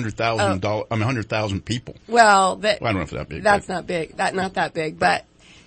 100,000 people.
Well,
I don't know if that's big.
That's not big. Not that big, but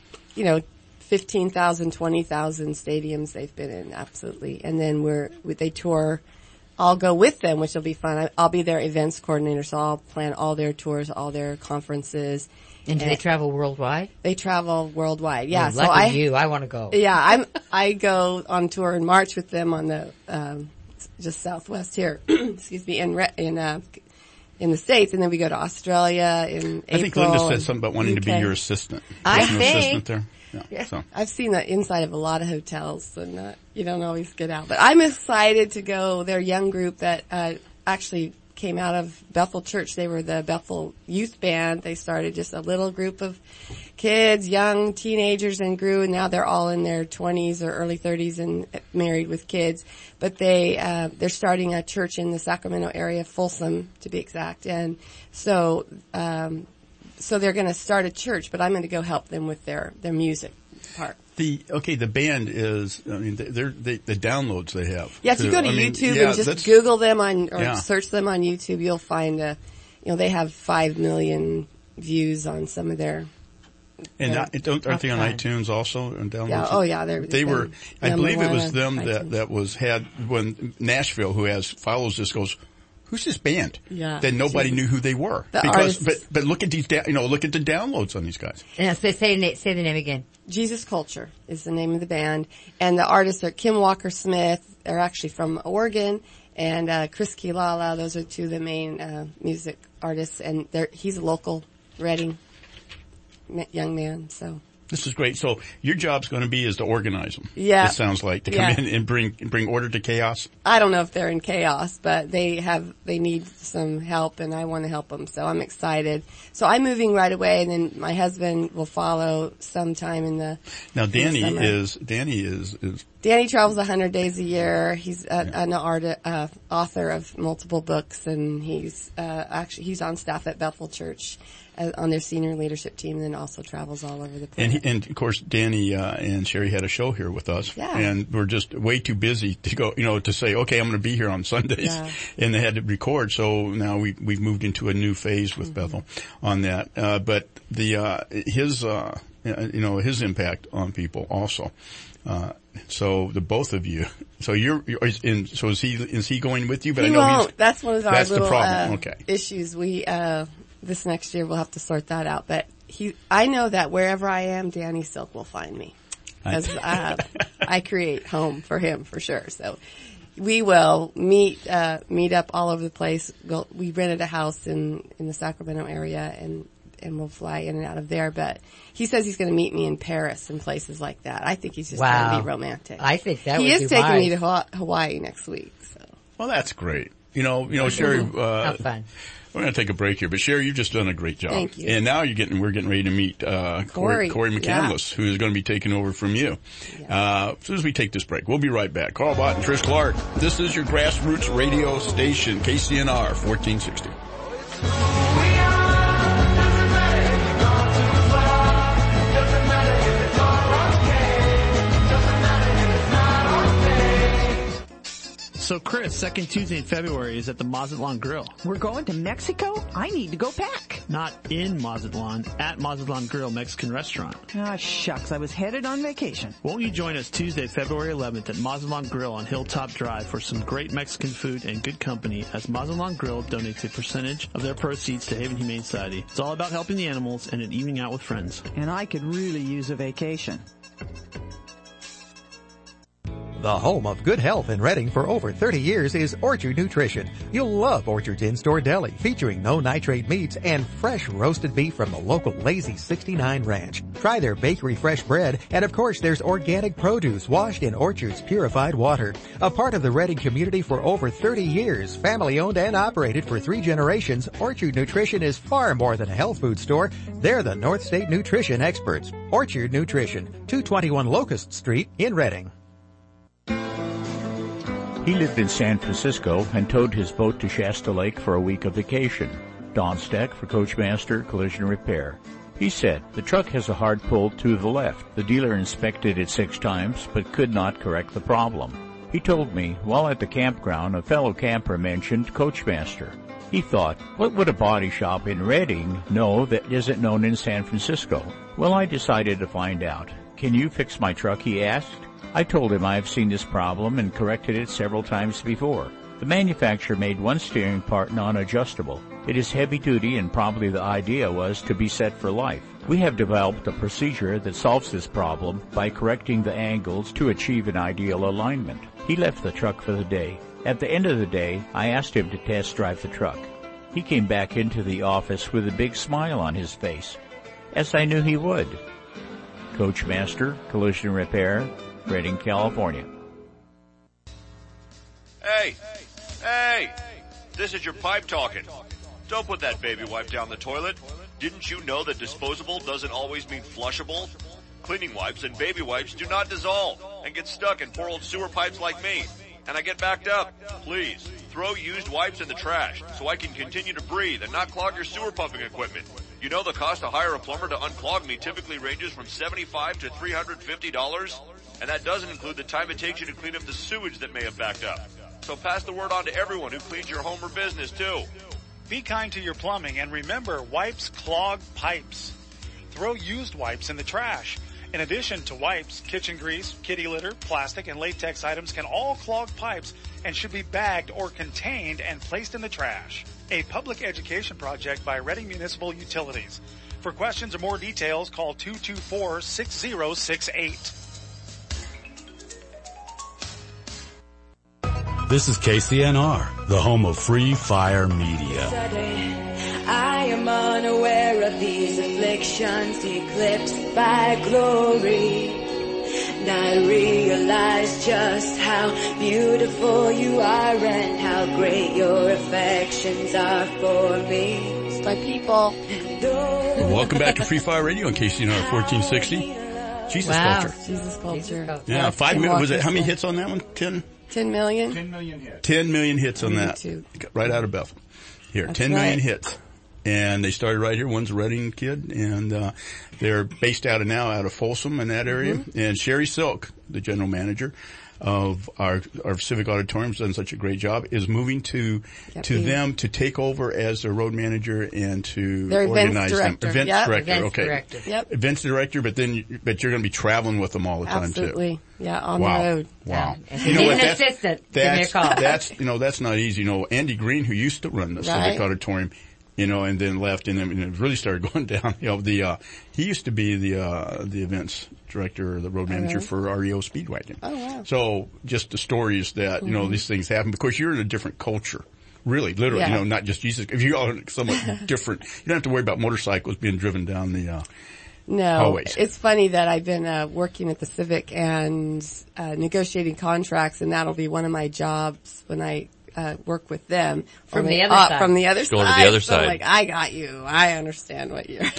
15,000, 20,000 stadiums they've been in, absolutely. And then they tour. I'll go with them, which will be fun. I'll be their events coordinator, so I'll plan all their tours, all their conferences.
And do they travel worldwide?
They travel worldwide, yeah.
So I want to go.
Yeah, I go on tour in March with them on the just southwest here. Excuse me, in the States, and then we go to Australia in April.
I think Linda said something about wanting to be your assistant.
Assistant
there.
Yeah. So. I've seen the inside of a lot of hotels, and you don't always get out. But I'm excited to go. They're a young group that actually came out of Bethel Church. They were the Bethel Youth Band. They started just a little group of kids, young teenagers, and grew, and now they're all in their 20s or early 30s and married with kids. But they're starting a church in the Sacramento area, Folsom to be exact. And so so they're going to start a church, but I'm going to go help them with their music part.
The band is, I mean, the downloads they have.
Yeah, if you go to YouTube and just Google them search them on YouTube, you'll find they have 5 million views on some of their.
And aren't they on iTunes also and downloads?
Yeah, oh yeah,
they were. I believe it was them that had when Nashville, who follows this, goes, who's this band?
Yeah.
Then nobody knew who they were. But look at these, look at the downloads on these guys.
Yeah, so say the name again.
Jesus Culture is the name of the band. And the artists are Kim Walker-Smith. They're actually from Oregon. And, Chris Kilala. Those are two of the main, music artists. And he's a local Reading young man, so.
This is great. So your job's going to be is to organize them.
Yeah.
It sounds like to come in and bring order to chaos.
I don't know if they're in chaos, but they need some help and I want to help them. So I'm excited. So I'm moving right away and then my husband will follow sometime in the
Now Danny
travels 100 days a year. He's an author of multiple books and he's on staff at Bethel Church on their senior leadership team and then also travels all over the place.
And of course, Danny and Sherry had a show here with us.
Yeah.
And we're just way too busy to go, to say, okay, I'm going to be here on Sundays. Yeah. And they had to record. So now we've moved into a new phase with Bethel on that. But his impact on people also. So the both of you. So is he going with you? But
he won't. That's one of our little
issues.
We this next year we'll have to sort that out. But I know that wherever I am, Danny Silk will find me. As I create home for him for sure. So we will meet up all over the place. We rented a house in the Sacramento area and we'll fly in and out of there. But he says he's going to meet me in Paris and places like that. I think he's just going to be romantic.
I think that
he is taking me to Hawaii next week. So.
Well, that's great. Sherry.
Have fun.
We're going to take a break here, but Sherry, you've just done a great job.
Thank you.
And now we're getting ready to meet Corey McCandless, who is going to be taking over from you as soon as we take this break. We'll be right back. Carl Bott and Trish Clark. This is your grassroots radio station, KCNR 1460.
So, Chris, second Tuesday in February is at the Mazatlan Grill.
We're going to Mexico? I need to go back.
Not in Mazatlan, at Mazatlan Grill Mexican Restaurant.
Ah, shucks, I was headed on vacation.
Won't you join us Tuesday, February 11th at Mazatlan Grill on Hilltop Drive for some great Mexican food and good company as Mazatlan Grill donates a percentage of their proceeds to Haven Humane Society. It's all about helping the animals and an evening out with friends.
And I could really use a vacation.
The home of good health in Reading for over 30 years is Orchard Nutrition. You'll love Orchard's in-store deli featuring no nitrate meats and fresh roasted beef from the local Lazy 69 Ranch. Try their bakery fresh bread, and of course there's organic produce washed in Orchard's purified water. A part of the Reading community for over 30 years, family owned and operated for 3 generations, Orchard Nutrition is far more than a health food store. They're the North State Nutrition experts. Orchard Nutrition, 221 Locust Street in Reading.
He lived in San Francisco and towed his boat to Shasta Lake for a week of vacation. Don Steck for Coachmaster Collision Repair. He said, the truck has a hard pull to the left. The dealer inspected it 6 times, but could not correct the problem. He told me, while at the campground, a fellow camper mentioned Coachmaster. He thought, what would a body shop in Reading know that isn't known in San Francisco? Well, I decided to find out. Can you fix my truck, he asked. I told him I have seen this problem and corrected it several times before. The manufacturer made one steering part non-adjustable. It is heavy duty and probably the idea was to be set for life. We have developed a procedure that solves this problem by correcting the angles to achieve an ideal alignment. He left the truck for the day. At the end of the day, I asked him to test drive the truck. He came back into the office with a big smile on his face, as I knew he would. Coachmaster Collision Repair, Redding, California.
Hey! This is your pipe talking. Don't put that baby wipe down the toilet. Didn't you know that disposable doesn't always mean flushable? Cleaning wipes and baby wipes do not dissolve and get stuck in poor old sewer pipes like me. And I get backed up. Please, throw used wipes in the trash so I can continue to breathe and not clog your sewer pumping equipment. You know the cost to hire a plumber to unclog me typically ranges from $75 to $350, and that doesn't include the time it takes you to clean up the sewage that may have backed up. So pass the word on to everyone who cleans your home or business too.
Be kind to your plumbing, and remember, wipes clog pipes. Throw used wipes in the trash. In addition to wipes, kitchen grease, kitty litter, plastic, and latex items can all clog pipes and should be bagged or contained and placed in the trash. A public education project by Reading Municipal Utilities. For questions or more details, call 224-6068.
This is KCNR, the home of Free Fire Media.
I am unaware of these afflictions, eclipsed by glory. And I realize just how beautiful you are and how great your affections are for me.
It's my people.
Welcome back to Free Fire Radio on KCNR 1460. Jesus Culture.
Jesus Culture.
Yeah, 5 minutes. Was it, how many hits on that one? 10
million?
10 million hits.
10 million hits on that. Right out of Bethel. Here,
That's
10 million
right.
hits. And they started right here. One's a Reading kid, and they're based out of Folsom in that area.
Mm-hmm.
And Sherry Silk, the general manager of our Civic Auditorium, has done such a great job, is moving to them to take over as their road manager and to
Their
organize
events
them.
director.
Events
Yep.
director,
Events
okay.
director. Yep.
Events director, but you're going to be traveling with them all the time
Absolutely.
too.
Yeah, on
Wow.
the road.
Wow.
If you need an assistant, give me a call.
That's not easy. Andy Green, who used to run the Civic Auditorium, and then left, and then it really started going down. He used to be the events director or the road manager for REO Speedwagon.
Oh, wow.
So just the stories that, these things happen because you're in a different culture. Really, literally,
Yeah.
not just Jesus. If you are somewhat different, you don't have to worry about motorcycles being driven down the,
No,
hallways.
it's funny that I've been working at the Civic and negotiating contracts, and that'll be one of my jobs when I work with them.
From
Only
the other side.
From the other
Just going
side.
to the other
So
side.
like, I got you. I understand what you're.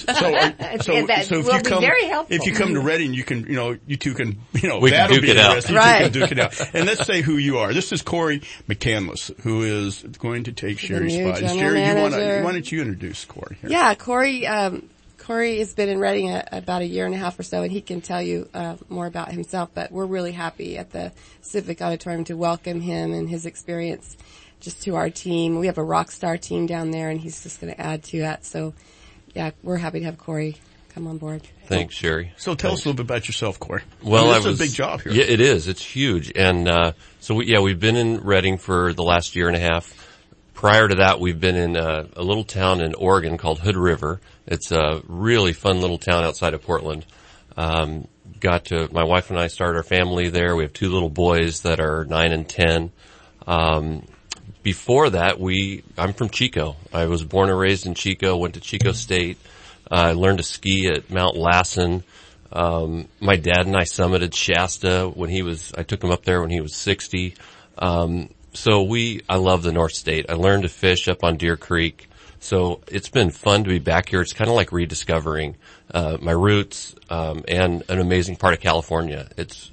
If you come to Reading, you can, you two can,
We can
that'll
duke
be
it out.
interesting.
Right.
You two can duke it out. And let's say who you are. This is Corey McCandless, who is going to take Sherry's
new
spot.
general
Sherry,
manager.
why don't you introduce Corey here?
Yeah, Corey has been in Reading about a year and a half or so, and he can tell you more about himself, but we're really happy at the Civic Auditorium to welcome him and his experience just to our team. We have a rock star team down there, and he's just going to add to that. So, yeah, we're happy to have Corey come on board.
Thanks, Sherry.
So tell us a little bit about yourself, Corey.
Well,
this is a big job here.
Yeah, it is. It's huge. And, we've been in Reading for the last year and a half. Prior to that, we've been in a little town in Oregon called Hood River. It's a really fun little town outside of Portland. My wife and I started our family there. We have 2 little boys that are 9 and 10. Before that, I'm from Chico. I was born and raised in Chico, went to Chico State. I learned to ski at Mount Lassen. My dad and I summited Shasta I took him up there when he was 60. I love the North State. I learned to fish up on Deer Creek. So it's been fun to be back here. It's kind of like rediscovering, my roots, and an amazing part of California.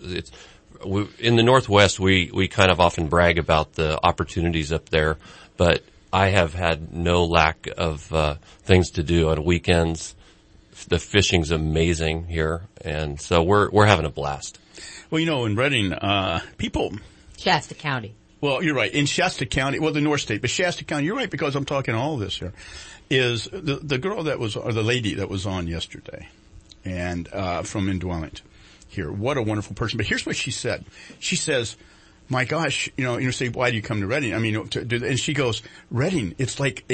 In the Northwest, we kind of often brag about the opportunities up there, but I have had no lack of, things to do on weekends. The fishing's amazing here. And so we're having a blast.
Well, in Reading,
Shasta County.
Well, you're right. In Shasta County, the North State, but Shasta County, you're right because I'm talking all of this here, is the girl or the lady that was on yesterday and, from Indwelling here. What a wonderful person. But here's what she said. She says, my gosh, say, why do you come to Reading? I mean, and she goes, Reading, it's like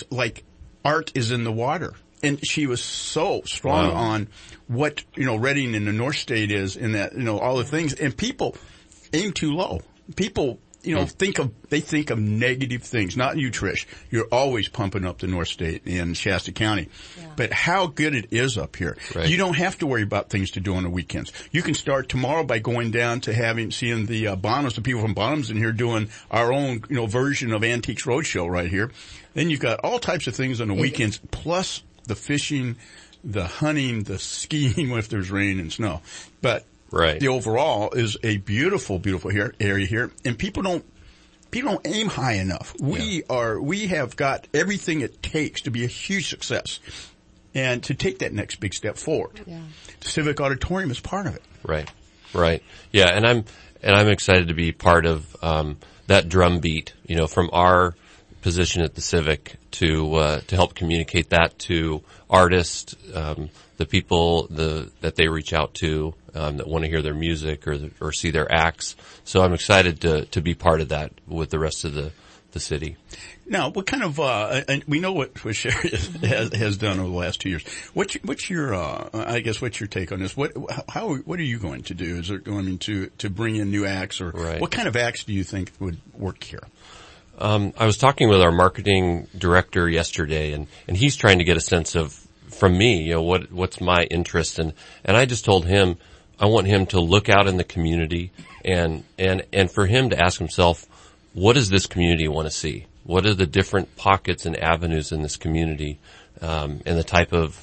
art is in the water. And she was so strong on what, Reading in the North State is in that, all the things. And people aim too low. People, think of negative things. Not you, Trish. You're always pumping up the North State in Shasta County. Yeah. But how good it is up here. Right. You don't have to worry about things to do on the weekends. You can start tomorrow by going down to seeing the Bonhams, the people from Bonhams in here doing our own, version of Antiques Roadshow right here. Then you've got all types of things on the weekends, plus the fishing, the hunting, the skiing if there's rain and snow. But the overall is a beautiful, beautiful area here. And people don't people don't aim high enough. We have got everything it takes to be a huge success and to take that next big step forward.
Yeah.
The Civic Auditorium is part of it.
Right. Yeah, and I'm excited to be part of that drumbeat, from our position at the Civic to help communicate that to artists, the people that they reach out to that want to hear their music or see their acts. So I'm excited to be part of that with the rest of the city.
Now, what kind of and we know what Sherry has done over the last 2 years. What's your what's your take on this? What are you going to do? Is it going to bring in new acts, or what kind of acts do you think would work here?
I was talking with our marketing director yesterday, and he's trying to get a sense of, from me, what's my interest, and I just told him I want him to look out in the community and for him to ask himself, what does this community want to see? What are the different pockets and avenues in this community, and the type of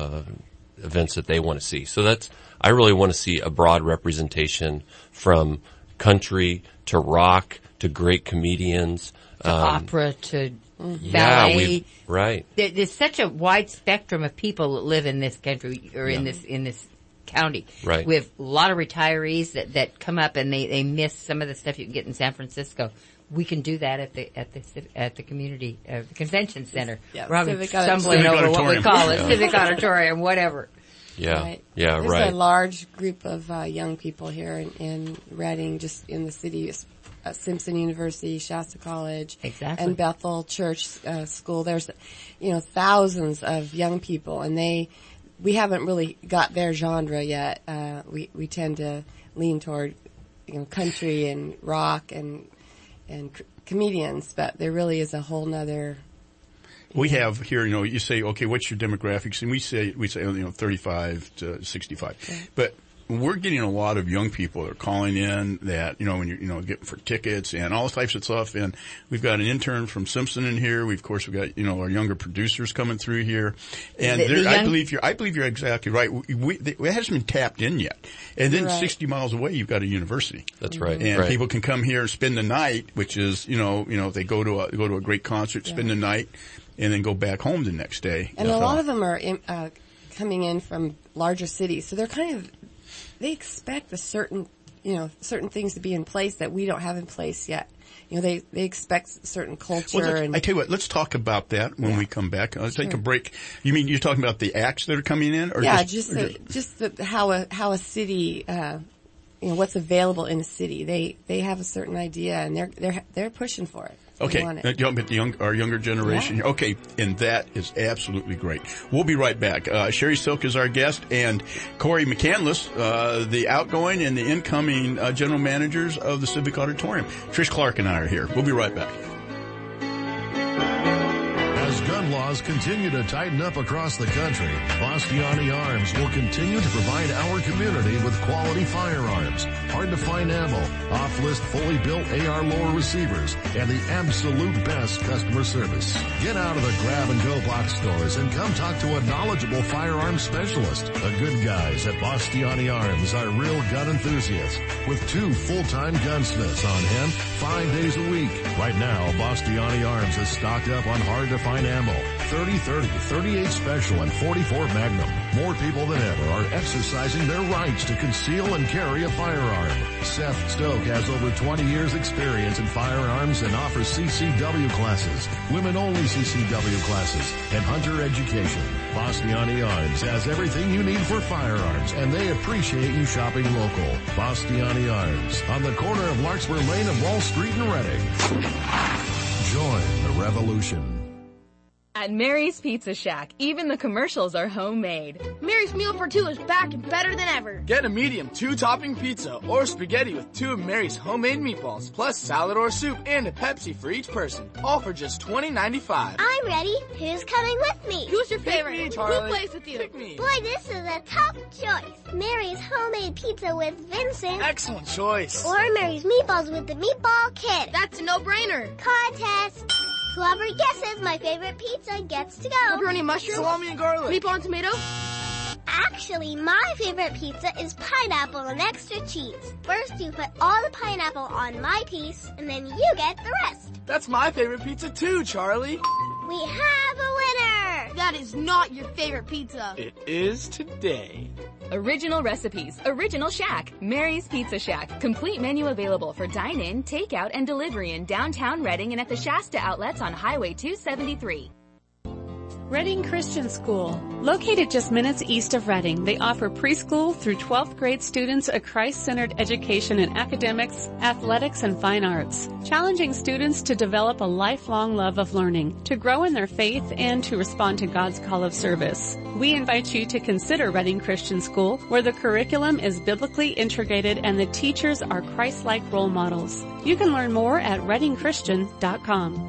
events that they want to see? So I really want to see a broad representation from country to rock to great comedians.
To opera to ballet.
Right.
There's such a wide spectrum of people that live in this country or in this county.
Right.
We have a lot of retirees that come up and they miss some of the stuff you can get in San Francisco. We can do that at the community convention center.
Yeah,
We're stumbling over what we call it, Civic Auditorium, whatever.
Yeah,
right.
Yeah,
There's
right.
a large group of young people here in Reading, just in the city. Simpson University, Shasta College, and Bethel Church School. There's, thousands of young people, and we haven't really got their genre yet. We tend to lean toward, country and rock and comedians, but there really is a whole nother.
We have here, you say, okay, what's your demographics? And we say, 35 to 65. Yeah. But we're getting a lot of young people that are calling in that, when you're, getting for tickets and all types of stuff. And we've got an intern from Simpson in here. We've got, our younger producers coming through here. And I believe you're exactly right. It hasn't been tapped in yet. And then 60 miles away, you've got a university.
That's right.
And people can come here and spend the night, which is, they go to a great concert, spend the night, and then go back home the next day.
And a lot of them are coming in from larger cities. So they're they expect certain things to be in place that we don't have in place yet. They expect certain culture.
Well, I tell you what, let's talk about that when we come back. Let's take a break. You mean you're talking about the acts that are coming in, or
how a city, what's available in a city. They have a certain idea, and they're pushing for it.
Okay, our younger generation. Yeah. Okay, and that is absolutely great. We'll be right back. Sherry Silk is our guest, and Corey McCandless, the outgoing and the incoming general managers of the Civic Auditorium. Trish Clark and I are here. We'll be right back.
As gun laws continue to tighten up across the country, Bastiani Arms will continue to provide our community with quality firearms, hard-to-find ammo, off-list fully built AR lower receivers, and the absolute best customer service. Get out of the grab-and-go box stores and come talk to a knowledgeable firearms specialist. The good guys at Bastiani Arms are real gun enthusiasts with 2 full-time gunsmiths on hand 5 days a week. Right now, Bastiani Arms is stocked up on hard-to-find ammo, 30-30, 38 Special, and 44 Magnum. More people than ever are exercising their rights to conceal and carry a firearm. Seth Stoke has over 20 years experience in firearms and offers CCW classes, women-only CCW classes, and hunter education. Bastiani Arms has everything you need for firearms, and they appreciate you shopping local. Bastiani Arms, on the corner of Larkspur Lane and Wall Street in Reading. Join the revolution.
At Mary's Pizza Shack, even the commercials are homemade.
Mary's Meal for Two is back and better than ever.
Get a medium 2-topping pizza or spaghetti with 2 of Mary's homemade meatballs, plus salad or soup and a Pepsi for each person. All for just $20.95.
I'm ready. Who's coming with me? Who's your favorite?
Me, Charlie.
Who plays with you?
Pick me.
Boy, this is a top choice. Mary's homemade pizza with Vincent.
Excellent choice.
Or Mary's meatballs with the Meatball Kid. That's a no-brainer. Contest. Whoever guesses my favorite pizza gets to go.
Pepperoni, mushroom, salami, and garlic.
Meatball and tomato. Actually, my favorite pizza is pineapple and extra cheese. First, you put all the pineapple on my piece, and then you get the rest.
That's my favorite pizza too, Charlie.
We have a winner!
That is not your favorite pizza.
It is today.
Original recipes, Original Shack, Mary's Pizza Shack. Complete menu available for dine-in, takeout, and delivery in downtown Reading and at the Shasta outlets on Highway 273.
Reading Christian School. Located just minutes east of Reading, they offer preschool through 12th grade students a Christ-centered education in academics, athletics, and fine arts, challenging students to develop a lifelong love of learning, to grow in their faith, and to respond to God's call of service. We invite you to consider Reading Christian School, where the curriculum is biblically integrated and the teachers are Christ-like role models. You can learn more at readingchristian.com.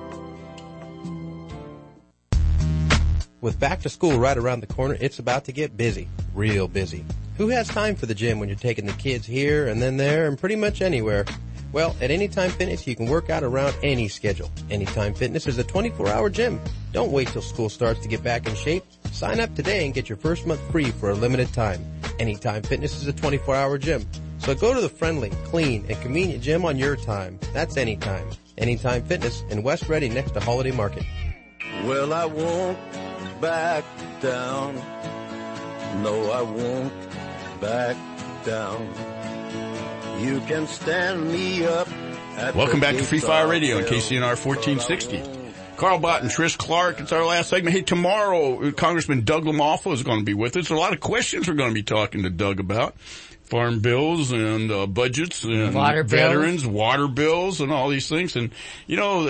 With back to school right around the corner, it's about to get busy. Real busy. Who has time for the gym when you're taking the kids here and then there and pretty much anywhere? Well, at Anytime Fitness, you can work out around any schedule. Anytime Fitness is a 24-hour gym. Don't wait till school starts to get back in shape. Sign up today and get your first month free for a limited time. Anytime Fitness is a 24-hour gym. So go to the friendly, clean, and convenient gym on your time. That's Anytime. Anytime Fitness in West Reading next to Holiday Market.
Well, I won't back down. No, I won't back down. You can stand me up.
Welcome back to Free Fire Radio on KCNR 1460. Carl Bott and Trish Clark, it's our last segment. Hey, tomorrow, Congressman Doug LaMalfa is going to be with us. There are a lot of questions we're going to be talking to Doug about. Farm bills and budgets and
water
veterans,
bills.
Water bills and all these things. And, you know,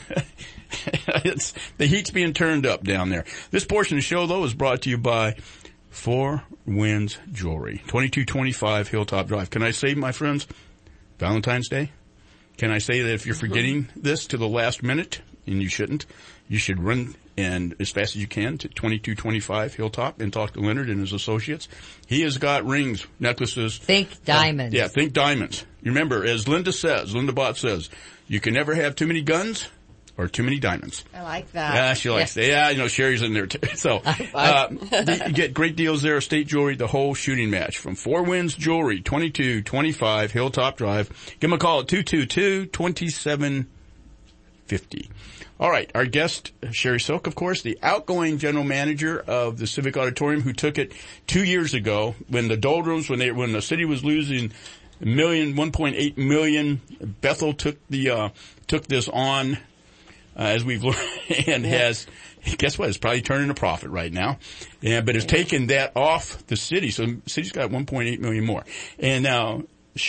the heat's being turned up down there. This portion of the show, though, is brought to you by Four Winds Jewelry, 2225 Hilltop Drive. Can I say, my friends, Valentine's Day? Can I say that if you're forgetting this to the last minute, and you shouldn't, you should run and as fast as you can to 2225 Hilltop and talk to Leonard and his associates. He has got rings, necklaces.
Think diamonds.
Yeah, think diamonds. You remember, as Linda Bott says, you can never have too many guns or too many diamonds.
I like that.
Yeah, she likes that. Yeah, you know, Sherry's in there too. So, you get great deals there. Estate Jewelry, the whole shooting match from Four Winds Jewelry, 2225 Hilltop Drive. Give them a call at 222-2750. All right, our guest, Sherry Silk, of course, the outgoing general manager of the Civic Auditorium, who took it 2 years ago when the doldrums, when the city was losing 1.8 million. Bethel took this on, as we've learned, and has, guess what? It's probably turning a profit right now. Yeah, but it's taken that off the city, so the city's got 1.8 million more. And now,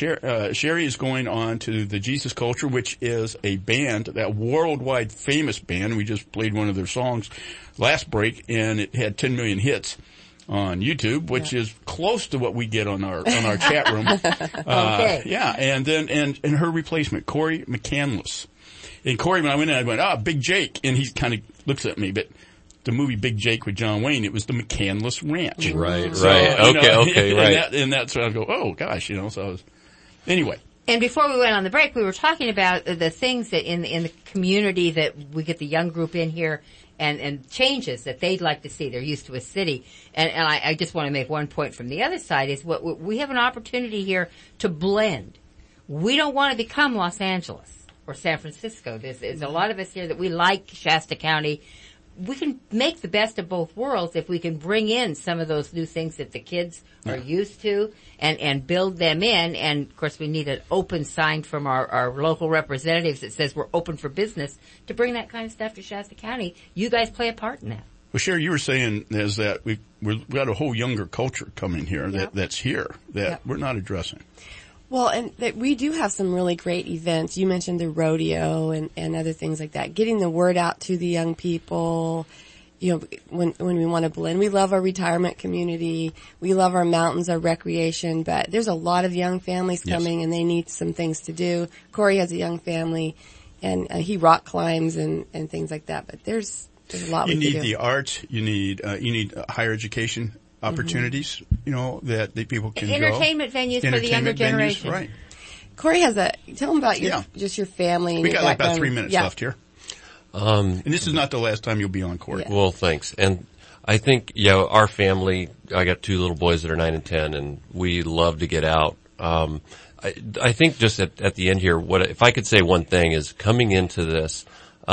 Sherry is going on to the Jesus Culture, which is a band, that worldwide famous band. We just played one of their songs last break, and it had 10 million hits on YouTube, which is close to what we get on our chat room.
Okay.
Yeah, and then and her replacement, Corey McCandless. And Corey, when I went in, I went, Big Jake, and he kind of looks at me, but the movie Big Jake with John Wayne, it was the McCandless Ranch.
Right,
so,
right. Okay, right.
And that's where I go, oh gosh, you know, so I was, anyway.
And before we went on the break, we were talking about the things that in the community that we get the young group in here and changes that they'd like to see. They're used to a city. And I just want to make one point from the other side is what we have an opportunity here to blend. We don't want to become Los Angeles or San Francisco. There's a lot of us here that we like Shasta County. We can make the best of both worlds if we can bring in some of those new things that the kids are used to and build them in. And, of course, we need an open sign from our local representatives that says we're open for business to bring that kind of stuff to Shasta County. You guys play a part in that.
Well, Sherry, you were saying is that we've got a whole younger culture coming here that's here that we're not addressing.
Well, and that we do have some really great events. You mentioned the rodeo and other things like that. Getting the word out to the young people, you know, when we want to blend. We love our retirement community. We love our mountains, our recreation, but there's a lot of young families coming and they need some things to do. Corey has a young family and he rock climbs and things like that, but there's a lot we can do.
You need the arts, you need higher education opportunities, you know, that the people can
entertainment venues for the younger generation.
Right.
Corey has tell them about just your family. And
we
your
got like about
background.
3 minutes left here. And this is not the last time you'll be on, Corey.
Well, thanks. And I think, our family, I got 2 little boys that are 9 and 10, and we love to get out. I think just at the end here, if I could say one thing is coming into this,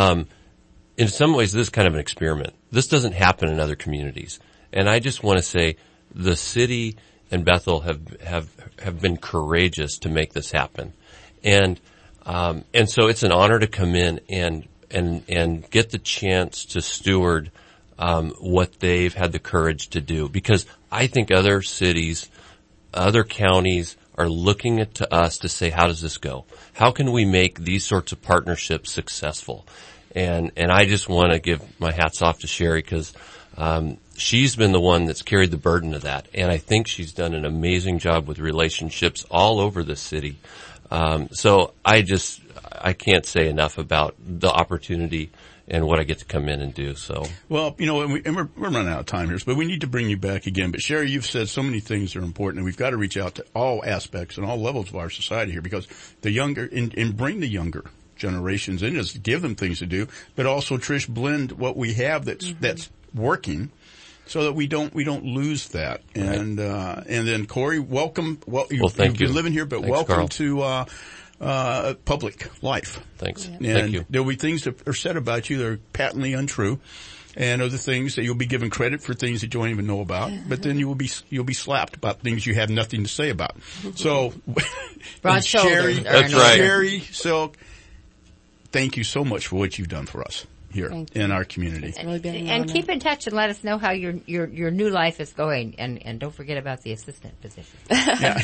in some ways this is kind of an experiment. This doesn't happen in other communities. And I just want to say the city and Bethel have been courageous to make this happen. And so it's an honor to come in and get the chance to steward, what they've had the courage to do. Because I think other cities, other counties are looking to us to say, how does this go? How can we make these sorts of partnerships successful? And I just want to give my hats off to Sherry because, she's been the one that's carried the burden of that. And I think she's done an amazing job with relationships all over the city. So I can't say enough about the opportunity and what I get to come in and do. So,
well, and we're running out of time here, but we need to bring you back again. But Sherry, you've said so many things that are important, and we've got to reach out to all aspects and all levels of our society here because the younger and bring the younger generations in, just give them things to do, but also Trish blend what we have that's working. So that we don't lose that. And then Corey, welcome. You've been living here, but welcome to, public life.
Thanks.
And
thank you.
There'll be things that are said about you that are patently untrue. And other things that you'll be given credit for things that you don't even know about, but then you'll be slapped about things you have nothing to say about. So,
Sherry,
that's right.
Sherry Silk, thank you so much for what you've done for us here in our community.
And keep in touch and let us know how your new life is going. And don't forget about the assistant position.
Yeah.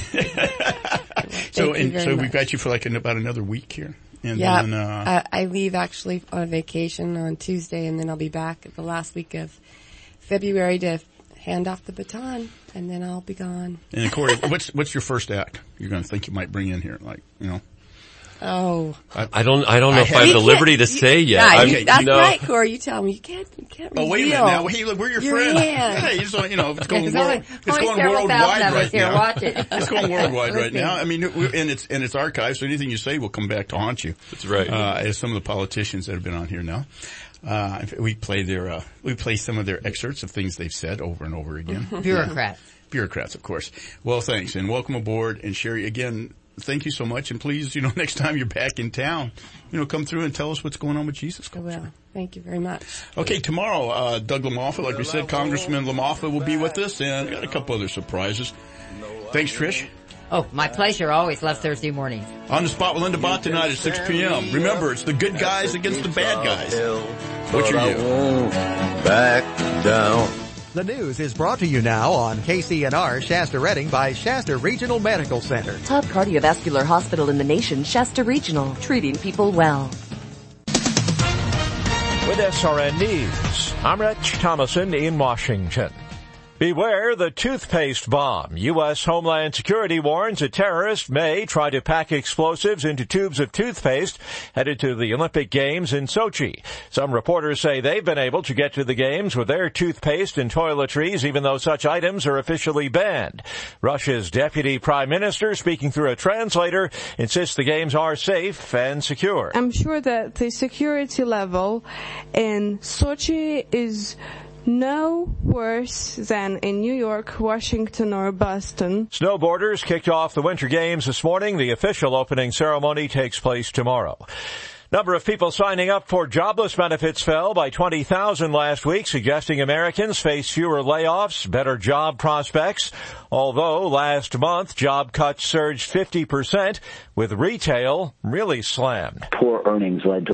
So we've got you for about another week here. And then,
I leave actually on vacation on Tuesday, and then I'll be back at the last week of February to hand off the baton, and then I'll be gone.
And Corey, what's your first act you're going to think you might bring in here?
Oh.
I don't know if I have the liberty to say yet.
Yeah, that's right, Corey. You tell me. You can't reveal.
Oh, wait a minute now. Hey, look, we're your friend. Hey, it's going worldwide right now. It's going worldwide right now. I mean, and it's archived, so anything you say will come back to haunt you.
That's right.
As some of the politicians that have been on here now. We play some of their excerpts of things they've said over and over again. Bureaucrats, of course. Well, thanks, and welcome aboard. And Sherry, again, thank you so much. And please, next time you're back in town, come through and tell us what's going on with Jesus Culture.
I will. Thank you very much.
Okay, tomorrow, Doug LaMoffa, like we said, Congressman LaMoffa will be with us, and got a couple other surprises. Thanks, Trish.
Oh, my pleasure. Always love Thursday mornings.
On the Spot with Linda Bott tonight at 6 p.m. Remember, it's the good guys against the bad guys. Which are you?
Back down.
The news is brought to you now on KCNR Shasta Redding by Shasta Regional Medical Center.
Top cardiovascular hospital in the nation, Shasta Regional, treating people well.
With SRN News, I'm Rich Thomason in Washington. Beware the toothpaste bomb. U.S. Homeland Security warns a terrorist may try to pack explosives into tubes of toothpaste headed to the Olympic Games in Sochi. Some reporters say they've been able to get to the Games with their toothpaste and toiletries, even though such items are officially banned. Russia's deputy prime minister, speaking through a translator, insists the Games are safe and secure.
I'm sure that the security level in Sochi is no worse than in New York, Washington, or Boston.
Snowboarders kicked off the Winter Games this morning. The official opening ceremony takes place tomorrow. Number of people signing up for jobless benefits fell by 20,000 last week, suggesting Americans face fewer layoffs, better job prospects. Although last month, job cuts surged 50%, with retail really slammed.
Poor earnings led to